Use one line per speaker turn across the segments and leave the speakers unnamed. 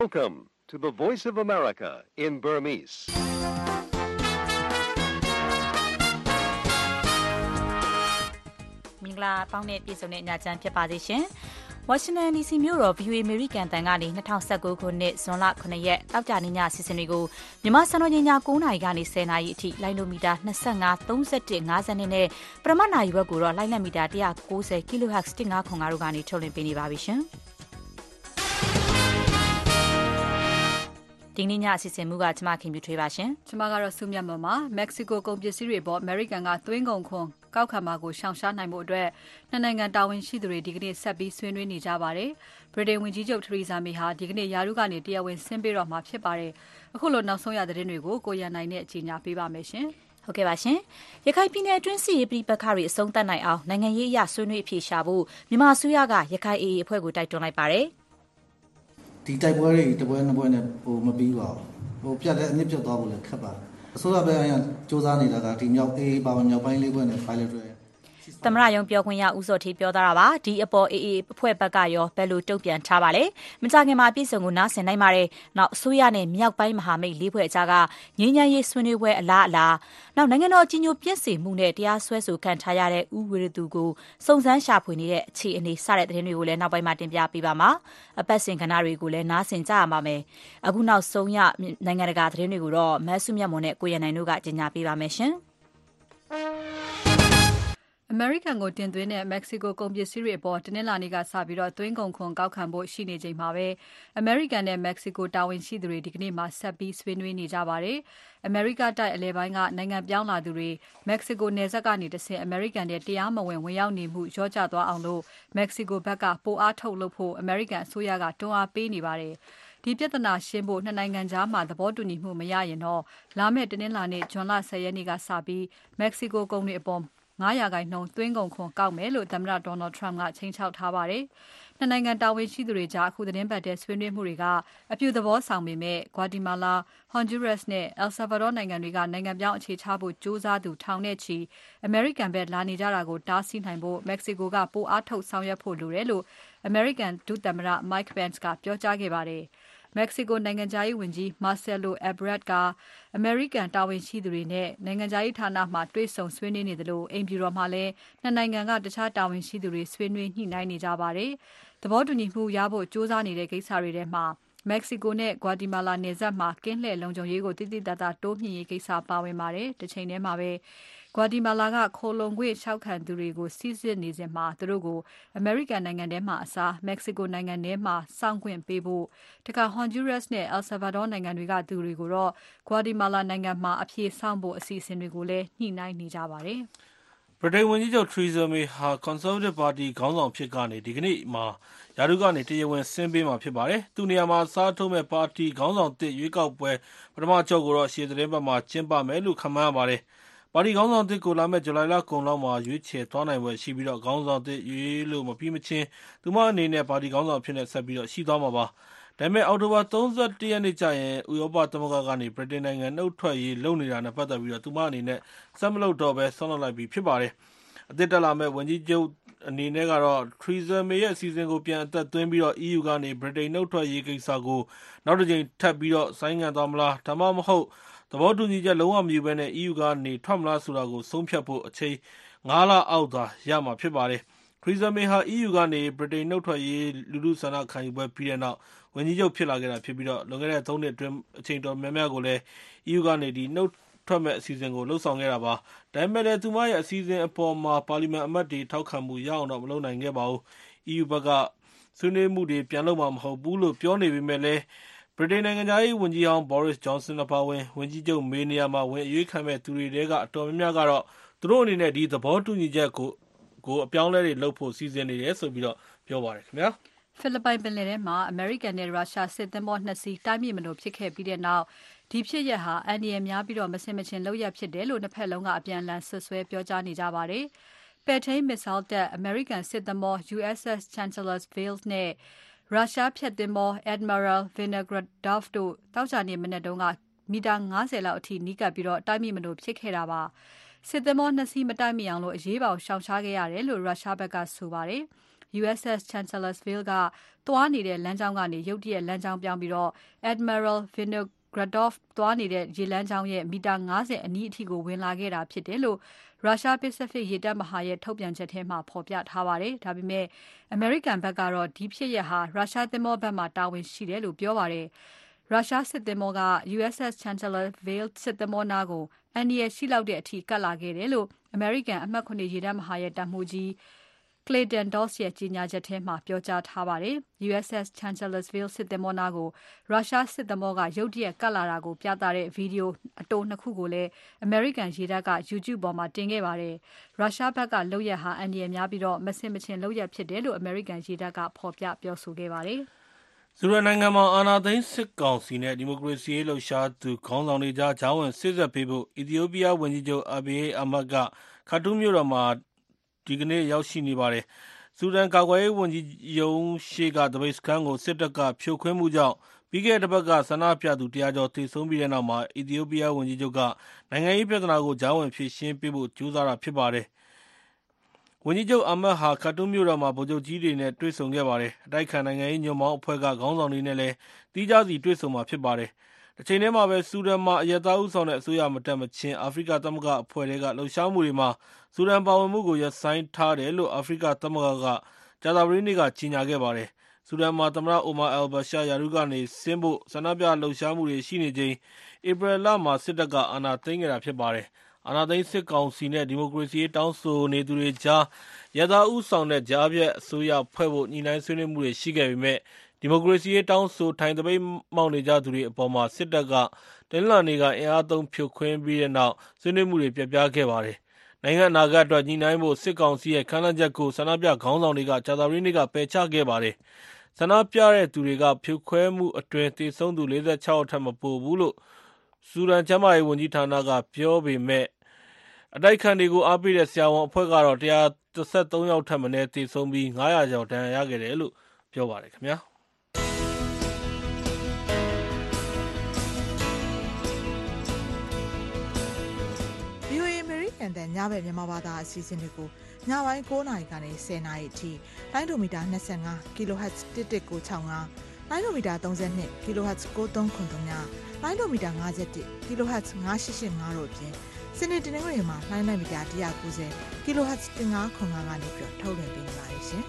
Welcome to the Voice of America in Burmese.
။မင်္ဂလာပေါင်းတဲ့ပြည်စုံတဲ့ညချမ်းဖြစ်ပါသေးရှင်။ Washington DC မြို့တော် VOA American တန်ကနေ2019ခုနှစ်ဇွန်လ9ရက်တောက်ကြနေ့ညအစီအစဉ်တွေကိုမြန်မာစံတော်ချိန်ည9:00နာရီကနေ10:00နာရီအထိလိုင်းနိုမီတာ25 31 50နဲ့ပရမတ်နာရီဝက်ကိုတော့လိုင်းလက်မီတာ190 kHz 1505တို့ကနေထုတ်လွှင့်ပေးနေပါပြီရှင်။ဒီနေ့ညအစီအစဉ်မူကကျမခင်ပြထွေးပါရှင်
။ကျမကတော့စုမြတ်မမှာမက္ကဆီကိုကုန်ပစ္စည်းတွေပေါ်အမေရိကန်ကသွင်းကုန်ခွန်ကောက်ခံမှာကိုရှောင်ရှားနိုင်မှုအတွက်နှစ်နိုင်ငံတာဝန်ရှိသူတွေဒီကနေ့ဆက်ပြီးဆွေးနွေးနေကြပါတယ်။ဗြိတိန်ဝန်ကြီးချုပ်ထရီဇာမေဟာဒီကနေ့ယာရုကနေတရားဝင်ဆင်းပေးတော့မှာဖြစ်ပါတယ်။အခုလိုနောက်ဆုံးရသတင်းတွေကိုကိုရန်နိုင်နဲ့အကြီးညာပေးပါမယ်ရှင်
။ဟုတ်ကဲ့ပါရှင်။ရခိုင်ပြည်နယ်အတွင်းစစ်ရေးပြပခါတွေအဆုံးသတ်နိုင်အောင်နိုင်ငံရေးအရဆွေးနွေးအဖြေရှာဖို့မြန်မာအစိုးရကရခိုင် AA အဖွဲ့ကိုတိုက်တွန်းလိုက်ပါတယ်။
ဒီတိုက်ပွဲတွေတပွဲနှစ်ပွဲနဲ့မပြီးပါဘူးပြတ်တဲ့အနစ်ပြတ်သွားဖို့လည်းခက်ပါတယ်အစိုးရဘက်ကစူးစမ်းနေတာကဒီမြောက် AA ပါဝင်မြောက်ပိုင်းလေးပွဲနဲ့ file တွေ
သမရယုံပြောခွင့်ရဦးစောထေးပြောသားတာပါဒီအပေါ် AA အဖွဲ့ဘက်ကရောဘယ်လိုတုံ့ပြန်ထားပါလဲမကြခင်မှာပြည်စုံကိုနားဆင်နိုင်ပါတယ်နောက်အစိုးရနဲ့မြောက်ပိုင်းမဟာမိတ်၄ဖွဲ့အကြားကငြိမ်းချမ်းရေးဆွေးနွေးပွဲအလားအလာနောက်နိုင်ငံတော်ကြီးညိုပြည့်စုံမှုနဲ့တရားစွဲဆိုခံထားရတဲ့ဦးဝီရသူကိုစုံစမ်းရှာဖွေနေတဲ့အခြေအနေစတဲ့သတင်းတွေကိုလည်းနောက်ပိုင်းမှာတင်ပြပေးပါမှာအပတ်စဉ်ကဏ္ဍတွေကိုလည်းနားဆင်ကြရပါမယ်အခုနောက်ဆုံးရနိုင်ငံတကာသတင်းတွေကိုတော့မဆုမြတ်မွန်နဲ့ကိုရန်နိုင်တို့ကကြီးညာပေးပါမယ်ရှင်
အမေရိကန်ကိုတင်သွင်းတဲ့မက္ကဆီကိုကုန်ပစ္စည်းတွေအပေါ်တနင်္လာနေ့ကစပြီးတော့သွင်းကုန်ခွန်ကောက်ခံဖို့ရှိနေချိန်မှာပဲအမေရိကန်နဲ့မက္ကဆီကိုတာဝန်ရှိသူတွေဒီကနေ့မှဆက်ပြီးဆွေးနွေးနေကြပါတယ်။အမေရိကတိုက်အလဲပိုင်းကနိုင်ငံပြောင်းလာသူတွေမက္ကဆီကိုနယ်စပ်ကနေတဆင့်အမေရိကန်နဲ့တရားမဝင်ဝင်ရောက်နေမှုရောကျသွားအောင်လို့မက္ကဆီကိုဘက်ကပိုအားထုတ်လုပ်ဖို့အမေရိကန်အစိုးရကတွန်းအားပေးနေပါတယ်။ဒီပြဿနာရှင်းဖို့နှစ်နိုင်ငံကြားမှာသဘောတူညီမှုမရရင်တော့လာမယ့်တနင်္လာနေ့ဇွန်လ10ရက်နေ့ကစပြီးမက္ကဆီကိုကုန်တွေအပေါ်9%သွင်းကုန်ခွန်ကောက်မယ်လို့သမ္မတ Donald Trump ကချိန်ချောက်ထားပါတယ်။နှစ်နိုင်ငံတာဝန်ရှိသူတွေကြားအခုသတင်းပတ်တဲ့ဆွေးနွေးမှုတွေကအပြုသဘောဆောင်ပေမဲ့ Guatemala, Honduras နဲ့ El Salvador နိုင်ငံတွေကနိုင်ငံပြောင်းအခြေချဖို့ကြိုးစားသူထောင်နဲ့ချီအမေရိကန်ဘက်လာနေကြတာကိုတားဆီးနိုင်ဖို့မက္ကဆီကိုကပိုအားထုတ်ဆောင်ရွက်ဖို့လိုတယ်လို့အမေရိကန်ဒုသမ္မတ Mike Pence ကပြောကြားခဲ့ပါတယ်။မက္ကဆီကိုနိုင်ငံခြားရေးဝန်ကြီး Marcelo Ebrard ကအမေရိကန်တာဝန်ရှိသူတွေနဲ့နိုင်ငံခြားရေးဌာနမှတွေ့ဆုံဆွေးနွေးနေတယ်လို့အိမ်ဖြူတော်မှာလည်းနှစ်နိုင်ငံကတခြားတာဝန်ရှိသူတွေဆွေးနွေးညှိနှိုင်းနေကြပါတယ်။သဘောတူညီမှုရဖို့စ조사နေတဲ့ကိစ္စတွေထဲမှာမက္ကဆီကိုနဲ့ Guatemala နယ်စပ်မှာကင်းလှည့်လုံခြုံရေးကိုတိတိတတ်တာတိုးမြှင့်ရေးကိစ္စပါဝင်ပါတယ်။တစ်ချိန်တည်းမှာပဲ Guatemala ကခိုလုံခွင့်ရှောက်ခံသူတွေကိုစီစစ်နေစဉ်မှာသူတို့ကိုအမေရိကန်နိုင်ငံထဲမှာအစားမက္ကဆီကိုနိုင်ငံထဲမှာစောင့်ခွင့်ပေးဖို့တခါ Honduras နဲ့ El Salvador နိုင်ငံတွေကသူတွေကိုတော့ Guatemala နိုင်ငံမှာအပြေစောင့်ဖို့အစီအစဉ်တွေကိုလည်းညှိနှိုင်းနေကြပါတယ်
။ဗြိတိန်ဝန်ကြီးချုပ် Theresa May ဟာ Conservative ပါတီခေါင်းဆောင်ဖြစ်ကနေဒီကနေ့မှာယာရုကနေတရားဝင်ဆင်းပေးမှာဖြစ်ပါတယ်။သူ့နေရာမှာစားထိုးမဲ့ပါတီခေါင်းဆောင်သစ်ရွေးကောက်ပွဲပထမအကျော့ကိုတော့ရှေ့သတင်းပတ်မှာကျင်းပမယ်လို့ခန့်မှန်းရပါတယ်။ပါတီခေါင်းဆောင်သစ်ကိုလာမယ့်ဇူလိုင်လကုန်လောက်မှာရွေးချယ်သွားနိုင်ပွဲရှိပြီးတော့ခေါင်းဆောင်သစ်ရွေးလို့မပြီးမချင်းသူမအနေနဲ့ပါတီခေါင်းဆောင်ဖြစ်နေဆက်ပြီးတော့ရှိသွားမှာပါ။ဒါပေမဲ့အောက်တိုဘာ31ရက်နေ့ကျရင်ဥရောပသမဂ္ဂကနေဗြိတိန်နိုင်ငံနှုတ်ထွက်ရေးလုပ်နေတာနဲ့ပတ်သက်ပြီးတော့သူမအနေနဲ့ဆက်မလုပ်တော့ပဲဆွန့်လွတ်လိုက်ပြီးဖြစ်ပါတယ်။အသစ်တက်လာမဲ့ဝန်ကြီးချုပ်အနေနဲ့ကတော့ Theresa May ရဲ့အစီအစဉ်ကိုပြန်အသက်သွင်းပြီးတော့ EU ကနေဗြိတိန်နှုတ်ထွက်ရေးကိစ္စကိုနောက်တစ်ကြိမ်ထပ်ပြီးတော့ဆိုင်းငံ့သွားမလားဒါမှမဟုတ်သဘောတူညီချက်လုံးဝမယူဘဲနဲ့ EU ကနေထွက်မလားဆိုတာကိုဆုံးဖြတ်ဖို့အချိန်9လအောက်သာရမှာဖြစ်ပါတယ်။ Theresa May ဟာ EU ကနေဗြိတိန်နှုတ်ထွက်ရေးလူထုဆန္ဒခံယူပွဲပြီးတဲ့နောက်ဝန်ကြီးချုပ်ဖြစ်လာခဲ့တာဖြစ်ပြီးတော့လွန်ခဲ့တဲ့3နှစ်အတွင်းအချိန်တော်များများကိုလည်း EU ကနေနှုတ်ထွက်မဲ့အစီအစဉ်ကိုလှုပ်ဆောင်ခဲ့တာပါ။ဒါပေမဲ့လည်းသူမရဲ့အစီအစဉ်အပေါ်မှာပါလီမန်အမတ်တွေထောက်ခံမှုရအောင်တော့မလုပ်နိုင်ခဲ့ပါဘူး။ EU ဘက်ကဆွေးနွေးမှုတွေပြန်လုပ်မှာမဟုတ်ဘူးလို့ပြောနေပေမဲ့လည်းဗြိတိန်နိုင်ငံသားရေးဝန်ကြီးဟောင်း Boris Johnson အပါအဝင်ဝန်ကြီးချုပ်မေးနေရာမှာဝင်အရွေးခံမဲ့သူတွေထဲကအတော်များများကတော့သူတို့အနေနဲ့ဒီသဘောတူညီချက်ကိုအပြောင်းလဲတွေလုပ်ဖို့စီစဉ်နေတယ်ဆိုပြီးတော့ပြောပါတယ်ခင်ဗျာ
။ဖိလစ်ပိုင်ပင်လယ်ထဲမှာအမေရိကန်နဲ့ရုရှားစစ်သင်္ဘော2စီးတိုက်မိမလို့ဖြစ်ခဲ့ပြီးတဲ့နောက်ဒီဖြစ်ရပ်ဟာအန္တရာယ်များပြီးတော့မဆင်မခြင်လုပ်ရဖြစ်တယ်လို့နှစ်ဖက်လုံးကအပြန်အလှန်ဆွဆွဲပြောကြားနေကြပါတယ်။ပဲ့ထိန်းမစ်ဆိုင်းတပ်အမေရိကန်စစ်သင်္ဘော USS Chancellorsville နဲ့ရုရှားဖျက်သင်္ဘော Admiral Vinogradov တို့တောက်ကြနေမနေ့တုန်းကမီတာ90လောက်အထိနီးကပ်ပြီးတော့တိုက်မိမလို့ဖြစ်ခဲ့တာပါစစ်သင်္ဘော2စီးမတိုက်မိအောင်လို့အရေးပေါ်ရှောင်ရှားခဲ့ရတယ်လို့ရုရှားဘက်ကဆိုပါတယ် USS Chancellorsville ကသွားနေတဲ့လမ်းကြောင်းကနေရုတ်တရက်လမ်းကြောင်းပြောင်းပြီးတော့ Admiral Vinogradov သွားနေတဲ့ရေလမ်းကြောင်းရဲ့မီတာ90အနီးအထိကိုဝင်လာခဲ့တာဖြစ်တယ်လို့ရုရှား Pacific ရေတပ်မဟာရဲ့ထုတ်ပြန်ချက်ထဲမှာဖော်ပြထားပါတယ်။ဒါပေမဲ့ American ဘက်ကတော့ဒီဖြစ်ရပ်ဟာရုရှားသင်္ဘောဘက်မှာတာဝန်ရှိတယ်လို့ပြောပါတယ်။ရုရှားစစ်သင်္ဘောက USS Chancellorsville စစ်သင်္ဘောနားကိုအန္တရာယ်ရှိလောက်တဲ့အထိကပ်လာခဲ့တယ်လို့ American အမှတ် 9 ရေတပ်မဟာရဲ့တပ်မှူးကြီး Clayton Dawes ရဲ့ကြေညာချက်ထဲမှာပြောကြားထားပါတယ်။ USS Chancellorsville စစ်သင်္ဘောနားကိုရုရှားစစ်သင်္ဘောကရုတ်တရက်ကပ်လာတာကိုပြသတဲ့ဗီဒီယိုအတို 2 ခုကိုလည်း American ရေတပ်က YouTube ပေါ်မှာတင်ခဲ့ပါတယ်။ရုရှားဘက်ကလုပ်ရပ်ဟာအန္တရာယ်များပြီးမဆင်မခြင်လုပ်ရပ်ဖြစ်တယ်လို့ American ရေတပ်ကဖော်ပြပြောဆိုခဲ့ပါတယ်။
ဆူဒန်နိုင်ငံမှာအာဏာသိမ်းစစ်ကောင်စီနဲ့ဒီမိုကရေစီရေးလှုပ်ရှားသူခေါင်းဆောင်တွေကြားကြားဝင်စေ့စပ်ပေးဖို့အီသီယိုးပီးယားဝန်ကြီးချုပ် Abiy Ahmed ကခါတူးမြို့တော်မှာဒီကနေ့ရောက်ရှိနေပါတယ်။ဆူဒန်ကာကွယ်ရေးဝန်ကြီးရုံးရှေ့ကတပိတ်စခန်းကိုစစ်တပ်ကဖြိုခွင်းမှုကြောင့်ပြီးခဲ့တဲ့တစ်ပတ်ကဆန္ဒပြသူ100ကျော်သေဆုံးပြီးတဲ့နောက်မှာအီသီယိုးပီးယားဝန်ကြီးချုပ်ကနိုင်ငံရေးပြဿနာကိုကြားဝင်ဖြေရှင်းပေးဖို့ကြိုးစားတာဖြစ်ပါတယ်။ဝန်ကြီးချုပ်အာမတ်ဟာခါတူးမြို့တော်မှာဗိုလ်ချုပ်ကြီးတွေနဲ့တွေ့ဆုံခဲ့ပါတယ်။အတိုက်ခံနိုင်ငံရေးညွန့်ပေါင်းအဖွဲ့ကခေါင်းဆောင်တွေနဲ့လည်းသီးခြားစီတွေ့ဆုံမှာဖြစ်ပါတယ်။တစ်ချိန်တည်းမှာပဲဆူဒန်မှာအရပ်သားဦးဆောင်တဲ့အစိုးရမတက်မချင်းအာဖရိကသမဂ္ဂအဖွဲ့တွေကလှုပ်ရှားမှုတွေမှာဆူဒန်ပါဝင်မှုကိုရပ်ဆိုင်းထားတယ်လို့အာဖရိကသမဂ္ဂကကြာသပတေးနေ့ကကြေညာခဲ့ပါတယ်။ဆူဒန်မှာသမ္မတအိုမာအယ်ဘရှာရာထူးကနေဆင်းဖို့ဆန္ဒပြလှုပ်ရှားမှုတွေရှိနေချိန်ဧပြီလမှာစစ်တပ်ကအာဏာသိမ်းခဲ့တာဖြစ်ပါတယ်။အာဏာသိမ်းစစ်ကောင်စီနဲ့ဒီမိုကရေစီရေးတောင်းဆိုနေသူတွေကြားရပ်သားဦးဆောင်တဲ့ကြားဖြတ်အစိုးရဖွဲ့ဖို့ညှိနှိုင်းဆွေးနွေးမှုတွေရှိခဲ့ပေမဲ့ဒီမိုကရေစီရေးတောင်းဆိုထိုင်သပိတ်မှောက်နေကြသူတွေအပေါ်မှာစစ်တပ်ကတနင်္လာနေ့ကအင်အားသုံးဖြိုခွင်းပြီးတဲ့နောက်ဆွေးနွေးမှုတွေပျက်ပြားခဲ့ပါတယ်။နိုင်ငံအနာဂတ်အတွက်ညှိနှိုင်းဖို့စစ်ကောင်စီရဲ့ကမ်းလှမ်းချက်ကိုဆန္ဒပြခေါင်းဆောင်တွေကကြာသပတေးနေ့ကပယ်ချခဲ့ပါတယ်။ဆန္ဒပြတဲ့သူတွေကဖြိုခွဲမှုအတွင်းသေဆုံးသူ46ယောက်ထက်မပိုဘူးလို့ဆူဒန်ကျန်းမာရေးဝန်ကြီးဌာနကပြောပေမဲ့အတိုက်ခံတွေကိုအားပေးတဲ့ဆရာဝန်အဖွဲ့ကတော့113ယောက်ထက်မနည်းသေဆုံးပြီး900ကျော်ဒဏ်ရာရခဲ့တယ်လို့ပြောပါတယ်ခင်ဗျာ။
VOA American တဲ့ညဘက်မြန်မာဘာသာအစီအစဉ်တွေကိုညပိုင်း9:00နာရီကနေ10:00နာရီအထိလိုင်းဒိုမီတာ25 kHz 11965လိုင်းဒိုမီတာ32 kHz 9393လိုင်းဒိုမီတာ51 kHz 9885တို့အပြင်စနေတနင်္ဂနွေမှာလိုင်းမီတာ190 kHz 1505ကနေပြီးထုတ်လွှင့်ပေးနေပါတယ်ရှင်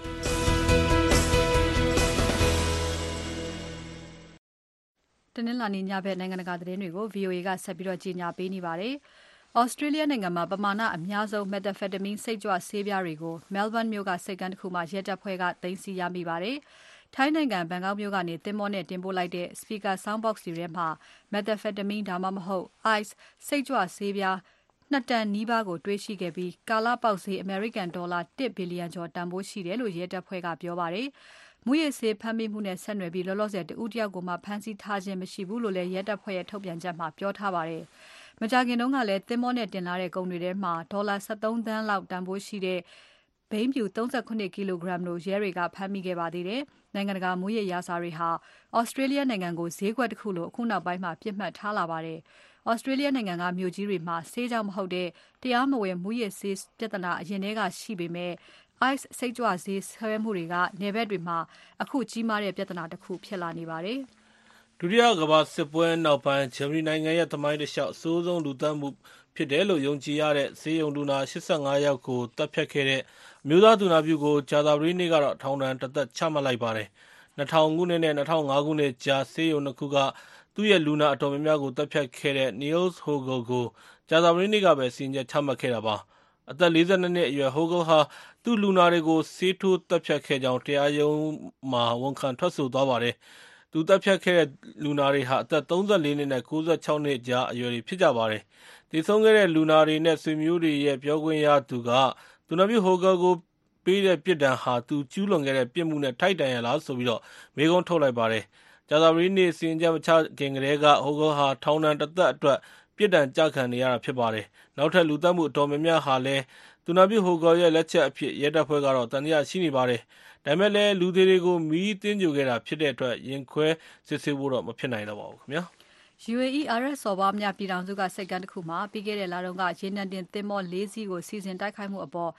တနင်္လာနေ့ညဘက်နိုင်ငံတကာသတင်းတွေကို VOA ကဆက်ပြီးကြီးညာပေးနေပါတယ်။ Australia နိုင်ငံမှာပမာဏအများဆုံး methamphetamine စိတ်ကြွဆေးပြားတွေကို Melbourne မြို့ကစိတ်ကမ်းတစ်ခုမှာရဲတပ်ဖွဲ့ကသိမ်းဆည်းရမိပါတယ်။ထိုင်းနိုင်ငံဘန်ကောက်မြို့ကနေသင်္ဘောနဲ့တင်ပို့လိုက်တဲ့ speaker soundbox တွေထဲမှာ methamphetamine ဒါမှမဟုတ် ice စိတ်ကြွဆေးပြား2 တန်နီးပါးကိုတွေ့ရှိခဲ့ပြီးကာလပေါက်ဈေး American ဒေါ်လာ1 ဘီလီယံကျော်တန်ဖိုးရှိတယ်လို့ရဲတပ်ဖွဲ့ကပြောပါတယ်။မူရစ်ဆေးဖမ်းမိမှုနဲ့ဆက်နွယ်ပြီးလောလောဆယ်တဦးတယောက်ကိုမှဖမ်းဆီးထားခြင်းမရှိဘူးလို့လည်းရဲတပ်ဖွဲ့ရဲ့ထုတ်ပြန်ချက်မှာပြောထားပါတယ်။မကြာခင်တုန်းကလည်းသင်္ဘောနဲ့တင်လာတဲ့ကုန်တွေထဲမှာဒေါ်လာ73သန်းလောက်တန်ဖိုးရှိတဲ့ဘိန်းဖြူ38ကီလိုဂရမ်တို့ရဲတွေကဖမ်းမိခဲ့ပါသေးတယ်။နိုင်ငံတကာမူရစ်ရာဇာတွေဟာ Australia နိုင်ငံကိုဈေးကွက်တစ်ခုလိုအခုနောက်ပိုင်းမှာပြစ်မှတ်ထားလာပါတယ်။ Australia နိုင်ငံကမြို့ကြီးတွေမှာဆေးကြောင့်မဟုတ်တဲ့တရားမဝင်မူရစ်ဆေးပြဿနာအရင်ထဲကရှိပေမဲ့ ice စိတ်ကြွဆေးဆွဲမှုတွေကနယ်ဘက်တွေမှာအခုကြီးမားတဲ့ပြဿနာတစ်ခုဖြစ်လာနေပါတယ်
။ဒုတိယကမ္ဘာစစ်ပွဲနောက်ပိုင်းဂျာမနီနိုင်ငံရဲ့သမိုင်းတစ်လျှောက်အဆိုးဆုံးလူသတ်မှုဖြစ်တယ်လို့ယုံကြည်ရတဲ့ဆေးရုံလူနာ85ယောက်ကိုတပ်ဖြတ်ခဲ့တဲ့အမျိုးသားသူနာပြုကိုကြာသပတေးနေ့ကတော့ထောင်ဒဏ်တစ်သက်ချမှတ်လိုက်ပါတယ်။2000ခုနှစ်နဲ့2005ခုနှစ်ကြားဆေးရုံနှစ်ခုကသူ့ရဲ့လူနာအတော်များများကိုတပ်ဖြတ်ခဲ့တဲ့ Niels Hogel ကိုကြာသပတေးနေ့ကပဲစီရင်ချက်ချမှတ်ခဲ့တာပါ။အသက်42နှစ်အရွယ် Hogel ဟာသူ့လူနာတွေကိုဆေးထိုးတပ်ဖြတ်ခဲ့ကြောင်းတရားရုံးမှာဝန်ခံထွက်ဆိုသွားပါတယ်။သူတပ်ဖြတ်ခဲ့တဲ့လူနာတွေဟာအသက်34နှစ်နဲ့96နှစ်ကြားအရွယ်တွေဖြစ်ကြပါတယ်။သေဆုံးခဲ့တဲ့လူနာတွေနဲ့ဆွေမျိုးတွေရဲ့ပြောခွင့်ရသူကသူနာပြု Hogel ကိုပေးတဲ့ပြစ်ဒဏ်ဟာသူကျူးလွန်ခဲ့တဲ့ပြစ်မှုနဲ့ထိုက်တန်ရလားဆိုပြီးမေးခွန်းထုတ်လိုက်ပါတယ်။ကြာသပတေးနေ့စီရင်ချက်မချခင်ကတည်းက Hogel ဟာထောင်ဒဏ်တစ်သက်အတွက်ပြစ်ဒဏ်ကျခံနေရတာဖြစ်ပါတယ်။နောက်ထပ်လူသတ်မှုအတော်များများဟာလည်းသူနာပြု Hogel ရဲ့လက်ချက်အဖြစ်ရဲတပ်ဖွဲ့ကတော့တန်တရားရှိနေပါတယ်။ဒါပေမဲ့လည်းလူသေးတွေကိုမီးသင်းကြိုခဲ့တာဖြစ်တဲ့အတွက်ရင်ခွဲစစ်ဆေးဖို့တော့မဖြစ်နိုင်တော့ပါဘူးခင်ဗျာ။
UAE အာရပ်စော်ဘွားများပြည်ထောင်စုကစိတ်ကမ်းတစ်ခုမှာပြီးခဲ့တဲ့လတုန်းကရေနံတင်သင်္ဘော4စီးကိုစီစဉ်တိုက်ခိုက်မှုအပေါ်က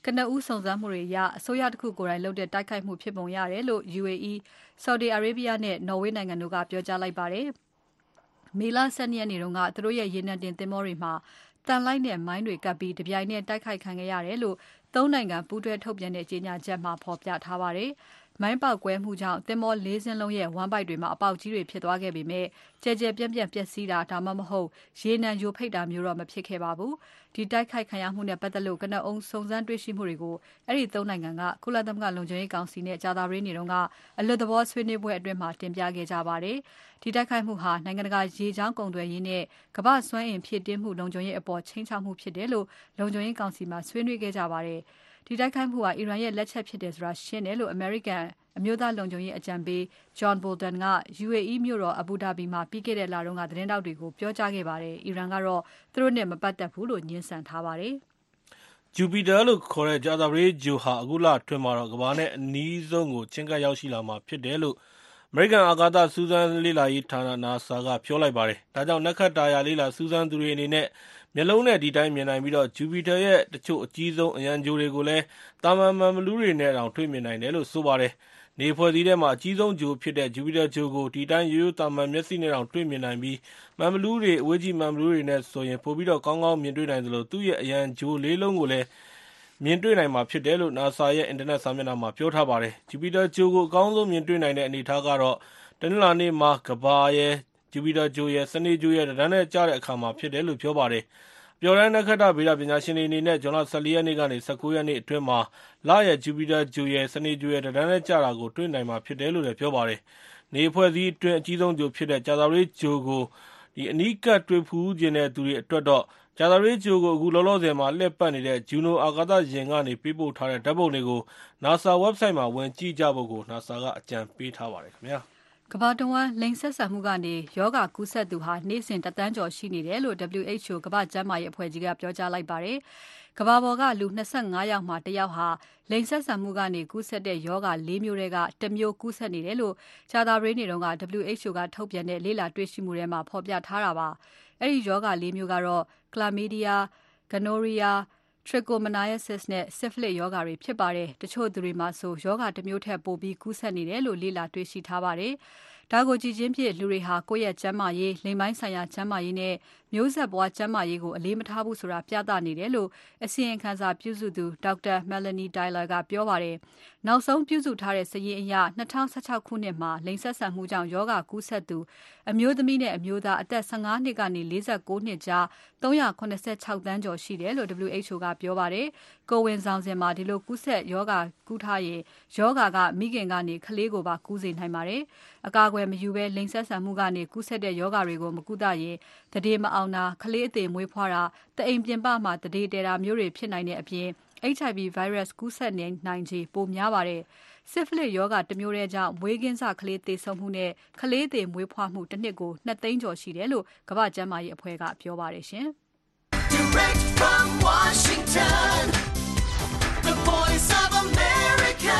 ကနဦးစုံစမ်းမှုတွေအရအစိုးရတစ်ခုကိုယ်တိုင်လုပ်တဲ့တိုက်ခိုက်မှုဖြစ်ပုံရတယ်လို့ UAE, Saudi Arabia နဲ့ နော်ဝေးနိုင်ငံတို့ကပြောကြားလိုက်ပါတယ်။မေလ 12 ရက်နေ့တုန်းကသူတို့ရဲ့ရေနံတင်သင်္ဘောတွေမှာတန်လိုက်တဲ့မိုင်းတွေကပ်ပြီးတပြိုင်နက်တိုက်ခိုက်ခံခဲ့ရတယ်လို့သုံးနိုင်ငံပူးတွဲထုတ်ပြန်တဲ့ကြေညာချက်မှာဖော်ပြထားပါတယ်။မိုင်းပေါက်ကွဲမှုကြောင့်သင်္ဘော 4 စင်းလုံးရဲ့ဝမ်းဗိုက်တွေမှာအပေါက်ကြီးတွေဖြစ်သွားခဲ့ပေမဲ့ကြဲကြဲပြန့်ပြန့်ပျက်စီးတာဒါမှမဟုတ်ရေနံယိုဖိတ်တာမျိုးတော့မဖြစ်ခဲ့ပါဘူး။ဒီတိုက်ခိုက်ခံရမှုနဲ့ပတ်သက်လို့ကနဦးစုံစမ်းတွေ့ရှိမှုတွေကိုအဲ့ဒီသုံးနိုင်ငံကကုလသမဂ္ဂလုံခြုံရေးကောင်စီနဲ့ကြာသပတေးနေ့တုန်းကအလွတ်သဘောဆွေးနွေးပွဲအတွင်းမှာတင်ပြခဲ့ကြပါတယ်။ဒီတိုက်ခိုက်မှုဟာနိုင်ငံတကာရေကြောင်းကုန်သွယ်ရေးနဲ့ကမ္ဘာ့စွမ်းအင်ဖြည့်တင်းမှုလုံခြုံရေးအပေါ်ချိန်ချောက်မှုဖြစ်တယ်လို့လုံခြုံရေးကောင်စီမှာဆွေးနွေးခဲ့ကြပါတယ်။ဒီတိုက်ခိုက်မှုဟာအီရန်ရဲ့လက်ချက်ဖြစ်တယ်ဆိုတာရှင်းတယ်လို့အမေရိကန်အမျိုးသားလုံခြုံရေးအကြံပေး John Bolton က UAE မြို့တော် Abu Dhabi မှာပြီးခဲ့တဲ့လတုန်းကသတင်းတောက်တွေကိုပြောကြားခဲ့ပါတယ်။အီရန်ကတော့သူတို့နဲ့မပတ်သက်ဘူးလို့ညှင်းဆန်ထားပါတယ်
။ Jupiter လို့ခေါ်တဲ့ကြာသပတေးဂြိုဟ်ဟာအခုလအတွင်းမှာတော့ကမ္ဘာနဲ့အနီးဆုံးကိုချဉ်းကပ်ရောက်ရှိလာမှာဖြစ်တယ်လို့အမေရိကန်အာကာသစူးစမ်းလေ့လာရေးဌာန NASA ကပြောလိုက်ပါတယ်။ဒါကြောင့်နက္ခတ္တာယာလေ့လာစူးစမ်းသူတွေအနေနဲ့မျက်လုံးနဲ့ဒီတိုင်းမြင်နိုင်ပြီးJupiter ရဲ့တချို့အကြီးဆုံးအရန်ဂြိုဟ်တွေကိုလည်းတာမန်မှန်ဘလူးတွေနဲ့တောင်တွေ့မြင်နိုင်တယ်လို့ဆိုပါတယ်။နေဖွဲ့စည်းထဲမှာအကြီးဆုံးဂြိုဟ်ဖြစ်တဲ့ Jupiter ဂြိုဟ်ကိုဒီတိုင်းရိုးရိုးတာမန်မျက်စိနဲ့တောင်တွေ့မြင်နိုင်ပြီးမှန်ဘလူးတွေအဝေးကြည့်မှန်ဘလူးတွေနဲ့ဆိုရင်ပိုပြီးကောင်းကောင်းမြင်တွေ့နိုင်သလိုသူ့ရဲ့အရန်ဂြိုဟ်လေးလုံးကိုလည်းမြင်တွေ့နိုင်မှာဖြစ်တယ်လို့ NASA ရဲ့အင်တာနက်စာမျက်နှာမှာပြောထားပါတယ်။ Jupiter ဂြိုဟ်ကိုအကောင်းဆုံးမြင်တွေ့နိုင်တဲ့အနေအထားကတော့တနင်္လာနေ့မှာကမ္ဘာရဲ့ Jupiter ဂြိုဟ်ရဲ့စနေဂြိုဟ်ရဲ့တန်းနဲ့ကျတဲ့အခါမှာဖြစ်တယ်လို့ပြောပါတယ်။အပျော်တမ်းနက္ခတ္တဗေဒပညာရှင်တွေအနေနဲ့ဇွန်လ 14 ရက်နေ့ကနေ 19 ရက်နေ့အတွင်းမှာလရဲ့ Jupiter ဂြိုဟ်ရဲ့စနေဂြိုဟ်ရဲ့တန်းနဲ့ကျတာကိုတွေ့နိုင်မှာဖြစ်တယ်လို့လည်းပြောပါတယ်။နေအဖွဲ့အစည်းအတွင်းအကြီးဆုံးဂြိုဟ်ဖြစ်တဲ့ကြာသပတေးဂြိုဟ်ကိုအနီးကပ်တွေ့ဖူးချင်တဲ့သူတွေအတွက်တော့ကြာသပတေးဂြိုဟ်ကိုအခုလောလောဆယ်မှာလှည့်ပတ်နေတဲ့ Juno အာကာသယာဉ်ကနေပေးပို့ထားတဲ့ဓာတ်ပုံတွေကို NASA website မှာဝင်ကြည့်ကြဖို့ကို NASA ကအကြံပေးထားပါတယ်ခင်ဗျာ
။ကမ္ဘာတဝန်းလိင်ဆက်ဆံမှုကနေယောဂကူးစက်သူဟာနေ့စဉ်တသန်းကျော်ရှိနေတယ်လို့ WHO ကမ္ဘာ့ကျန်းမာရေးအဖွဲ့ကြီးကပြောကြားလိုက်ပါတယ်။ကမ္ဘာပေါ်ကလူ25ယောက်မှာ1ယောက်ဟာလိင်ဆက်ဆံမှုကနေကူးစက်တဲ့ယောဂ4မျိုးတွေက1မျိုးကူးစက်နေတယ်လို့ကြာသပတေးနေ့တုန်းက WHO ကထုတ်ပြန်တဲ့လေ့လာတွေ့ရှိမှုထဲမှာဖော်ပြထားတာပါ။အဲဒီယောဂ4မျိုးကတော့ Chlamydia, Gonorrhea, Trichomoniasis နဲ့ Syphilis ယောဂါတွေဖြစ်ပါတယ်။တချို့သူတွေမှာဆိုယောဂါတစ်မျိုးထက်ပိုပြီးကူးစက်နေတယ်လို့လေ့လာတွေ့ရှိထားပါတယ်။ဒါကိုကြည့်ချင်းဖြင့်လူတွေဟာကိုယ့်ရဲ့ကျန်းမာရေးလိင်ပိုင်းဆိုင်ရာကျန်းမာရေးနဲ့မျိုးဆက်ပွားကျန်းမာရေးကိုအလေးမထားဘူးဆိုတာပြသနေတယ်လို့အစီရင်ခံစာပြုစုသူ Dr. Melanie Tyler ကပြောပါတယ်။နောက်ဆုံးပြုစုထားတဲ့စာရင်းအရ2016ခုနှစ်မှာလိင်ဆက်ဆံမှုကြောင့်ယောဂကူးစက်သူအမျိုးသမီးနဲ့အမျိုးသားအသက်15နှစ်ကနေ49နှစ်ကြား386သန်းကျော်ရှိတယ်လို့ WHO ကပြောပါတယ်။ကိုဝင်ဆောင်စဉ်မှာဒီလိုကူးစက်ယောဂကူးထားရင်ယောဂကမိခင်ကနေကလေးကိုပါကူးစေနိုင်ပါတယ်။အကာအကွယ်မယူဘဲလိင်ဆက်ဆံမှုကနေကူးစက်တဲ့ယောဂတွေကိုမကုသရင်တတိမအောင်တာကလေးအသေးမွေးဖွားတာတအိမ်ပြင်ပမှာတတိတဲတာမျိုးတွေဖြစ်နိုင်တဲ့အပြင် HIV virus ကူးစက်နိုင်ခြေပိုများပါတယ်။ Syphilis ယောဂတစ်မျိုးတည်းကြောင့်မွေးကင်းစကလေးသေဆုံးမှုနဲ့ကလေးအသေးမွေးဖွားမှုတစ်နှစ်ကို2သိန်းကျော်ရှိတယ်လို့ကမ္ဘာ့ကျန်းမာရေးအဖွဲ့ကပြောပါတယ်ရှင်။ Direct from Washington, the Voice of America,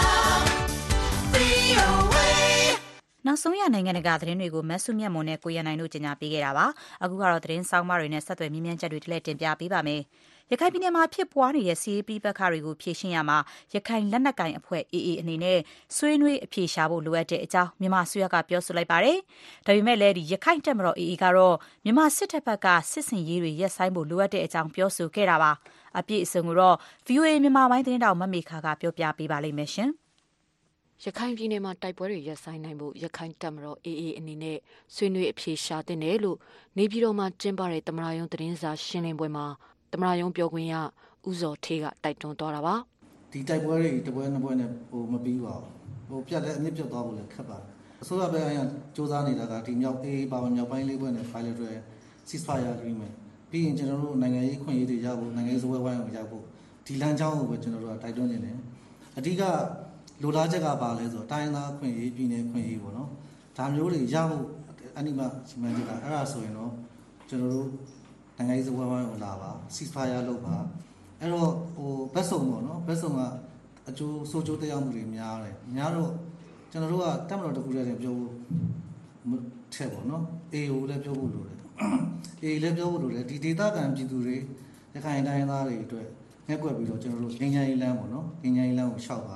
VOA
နောက်ဆုံးရနိုင်ငံတကာသတင်းတွေကိုမဆုမြတ်မွန်နဲ့ကိုရန်နိုင်တို့ကြီးညာပေးခဲ့တာပါအခုကတော့သတင်းဆောင်းပါးတွေနဲ့ဆက်သွယ်မြင်းမြန်းချက်တွေတလဲတင်ပြပေးပါမယ်ရခိုင်ပြည်နယ်မှာဖြစ်ပွားနေတဲ့စီးပီးပက္ခတွေကိုဖြေရှင်းရမှာရခိုင်လက်နက်ကိုင်အဖွဲ့ AA အနေနဲ့ဆွေးနွေးအဖြေရှာဖို့လိုအပ်တဲ့အကြောင်းမြန်မာအစိုးရကပြောဆိုလိုက်ပါတယ်ဒါပေမဲ့လည်းရခိုင်တပ်မတော် AA ကတော့မြန်မာစစ်တပ်ဘက်ကစစ်စင်ရေးတွေရပ်ဆိုင်းဖို့လိုအပ်တဲ့အကြောင်းပြောဆိုခဲ့တာပါအပြည့်အစုံကိုတော့ VOA မြန်မာပိုင်းသတင်းတောက်မမေခါကပြောပြပေးပါလိမ့်မယ်ရှင်
ရခိုင်ပြည်နယ်မှာတိုက်ပွဲတွေရပ်ဆိုင်းနိုင်ဖို့ရခိုင်တပ်မတော် AA အနေနဲ့ဆွေးနွေးအဖြေရှာသင့်တယ်လို့နေပြည်တော်မှာကျင်းပတဲ့သမ္မတရုံးသတင်းစာရှင်းလင်းပွဲမှာသမ္မတရုံးပြောခွင့်ရဦးဇော်ဌေးကတိုက်တွန်းသွားတာပါ
ဒီတိုက်ပွဲတွေတစ်ပွဲနှစ်ပွဲနဲ့မပြီးပါဘူးပြတ်တဲ့အမြင့်ပြတ်သွားဖို့လည်းခက်ပါတယ်အစိုးရဘက်ကစ조사နေတာကဒီမြောက် AA ပါဝင်မြောက်ပိုင်းလေးပွဲနဲ့ bilateral ceasefire agreement ပြီးရင်ကျွန်တော်တို့နိုင်ငံရေးခွင့်ရေးတွေရဖို့နိုင်ငံရေးစပွဲဝိုင်းကိုရောက်ဖို့ဒီလမ်းကြောင်းကိုပဲကျွန်တော်တို့ကတိုက်တွန်းနေတယ်အဓိကလိုလားချက်ကပါလဲဆိုတော့တိုင်းသားခွင့်ရေးပြည်နယ်ခွင့်ရေးပေါ့နော်ဒါမျိုးတွေရဖို့အနိမစီမံချက်ကအဲ့ဒါဆိုရင်တော့ကျွန်တော်တို့နိုင်ငံရေးစပွဲဝိုင်းကိုလာပါ ceasefire လုပ်ပါအဲ့တော့ဘက်စုံပေါ့နော်ဘက်စုံကအကျိုးဆိုးကျိုးတရားမှုတွေများတယ်များတော့ကျွန်တော်တို့ကတက်မတော်တခုတည်းပြောဖို့ထက်ပေါ့နော် AO လည်းပြောဖို့လိုတယ် AA လည်းပြောဖို့လိုတယ်ဒီဒေသခံပြည်သူတွေရခိုင်တိုင်းသားတွေအတွက်ငှက်ကွက်ပြီးတော့ကျွန်တော်တို့ငញ្ញရေးလမ်းပေါ့နော်ငញ្ញရေးလမ်းကိုလျှောက်ပါ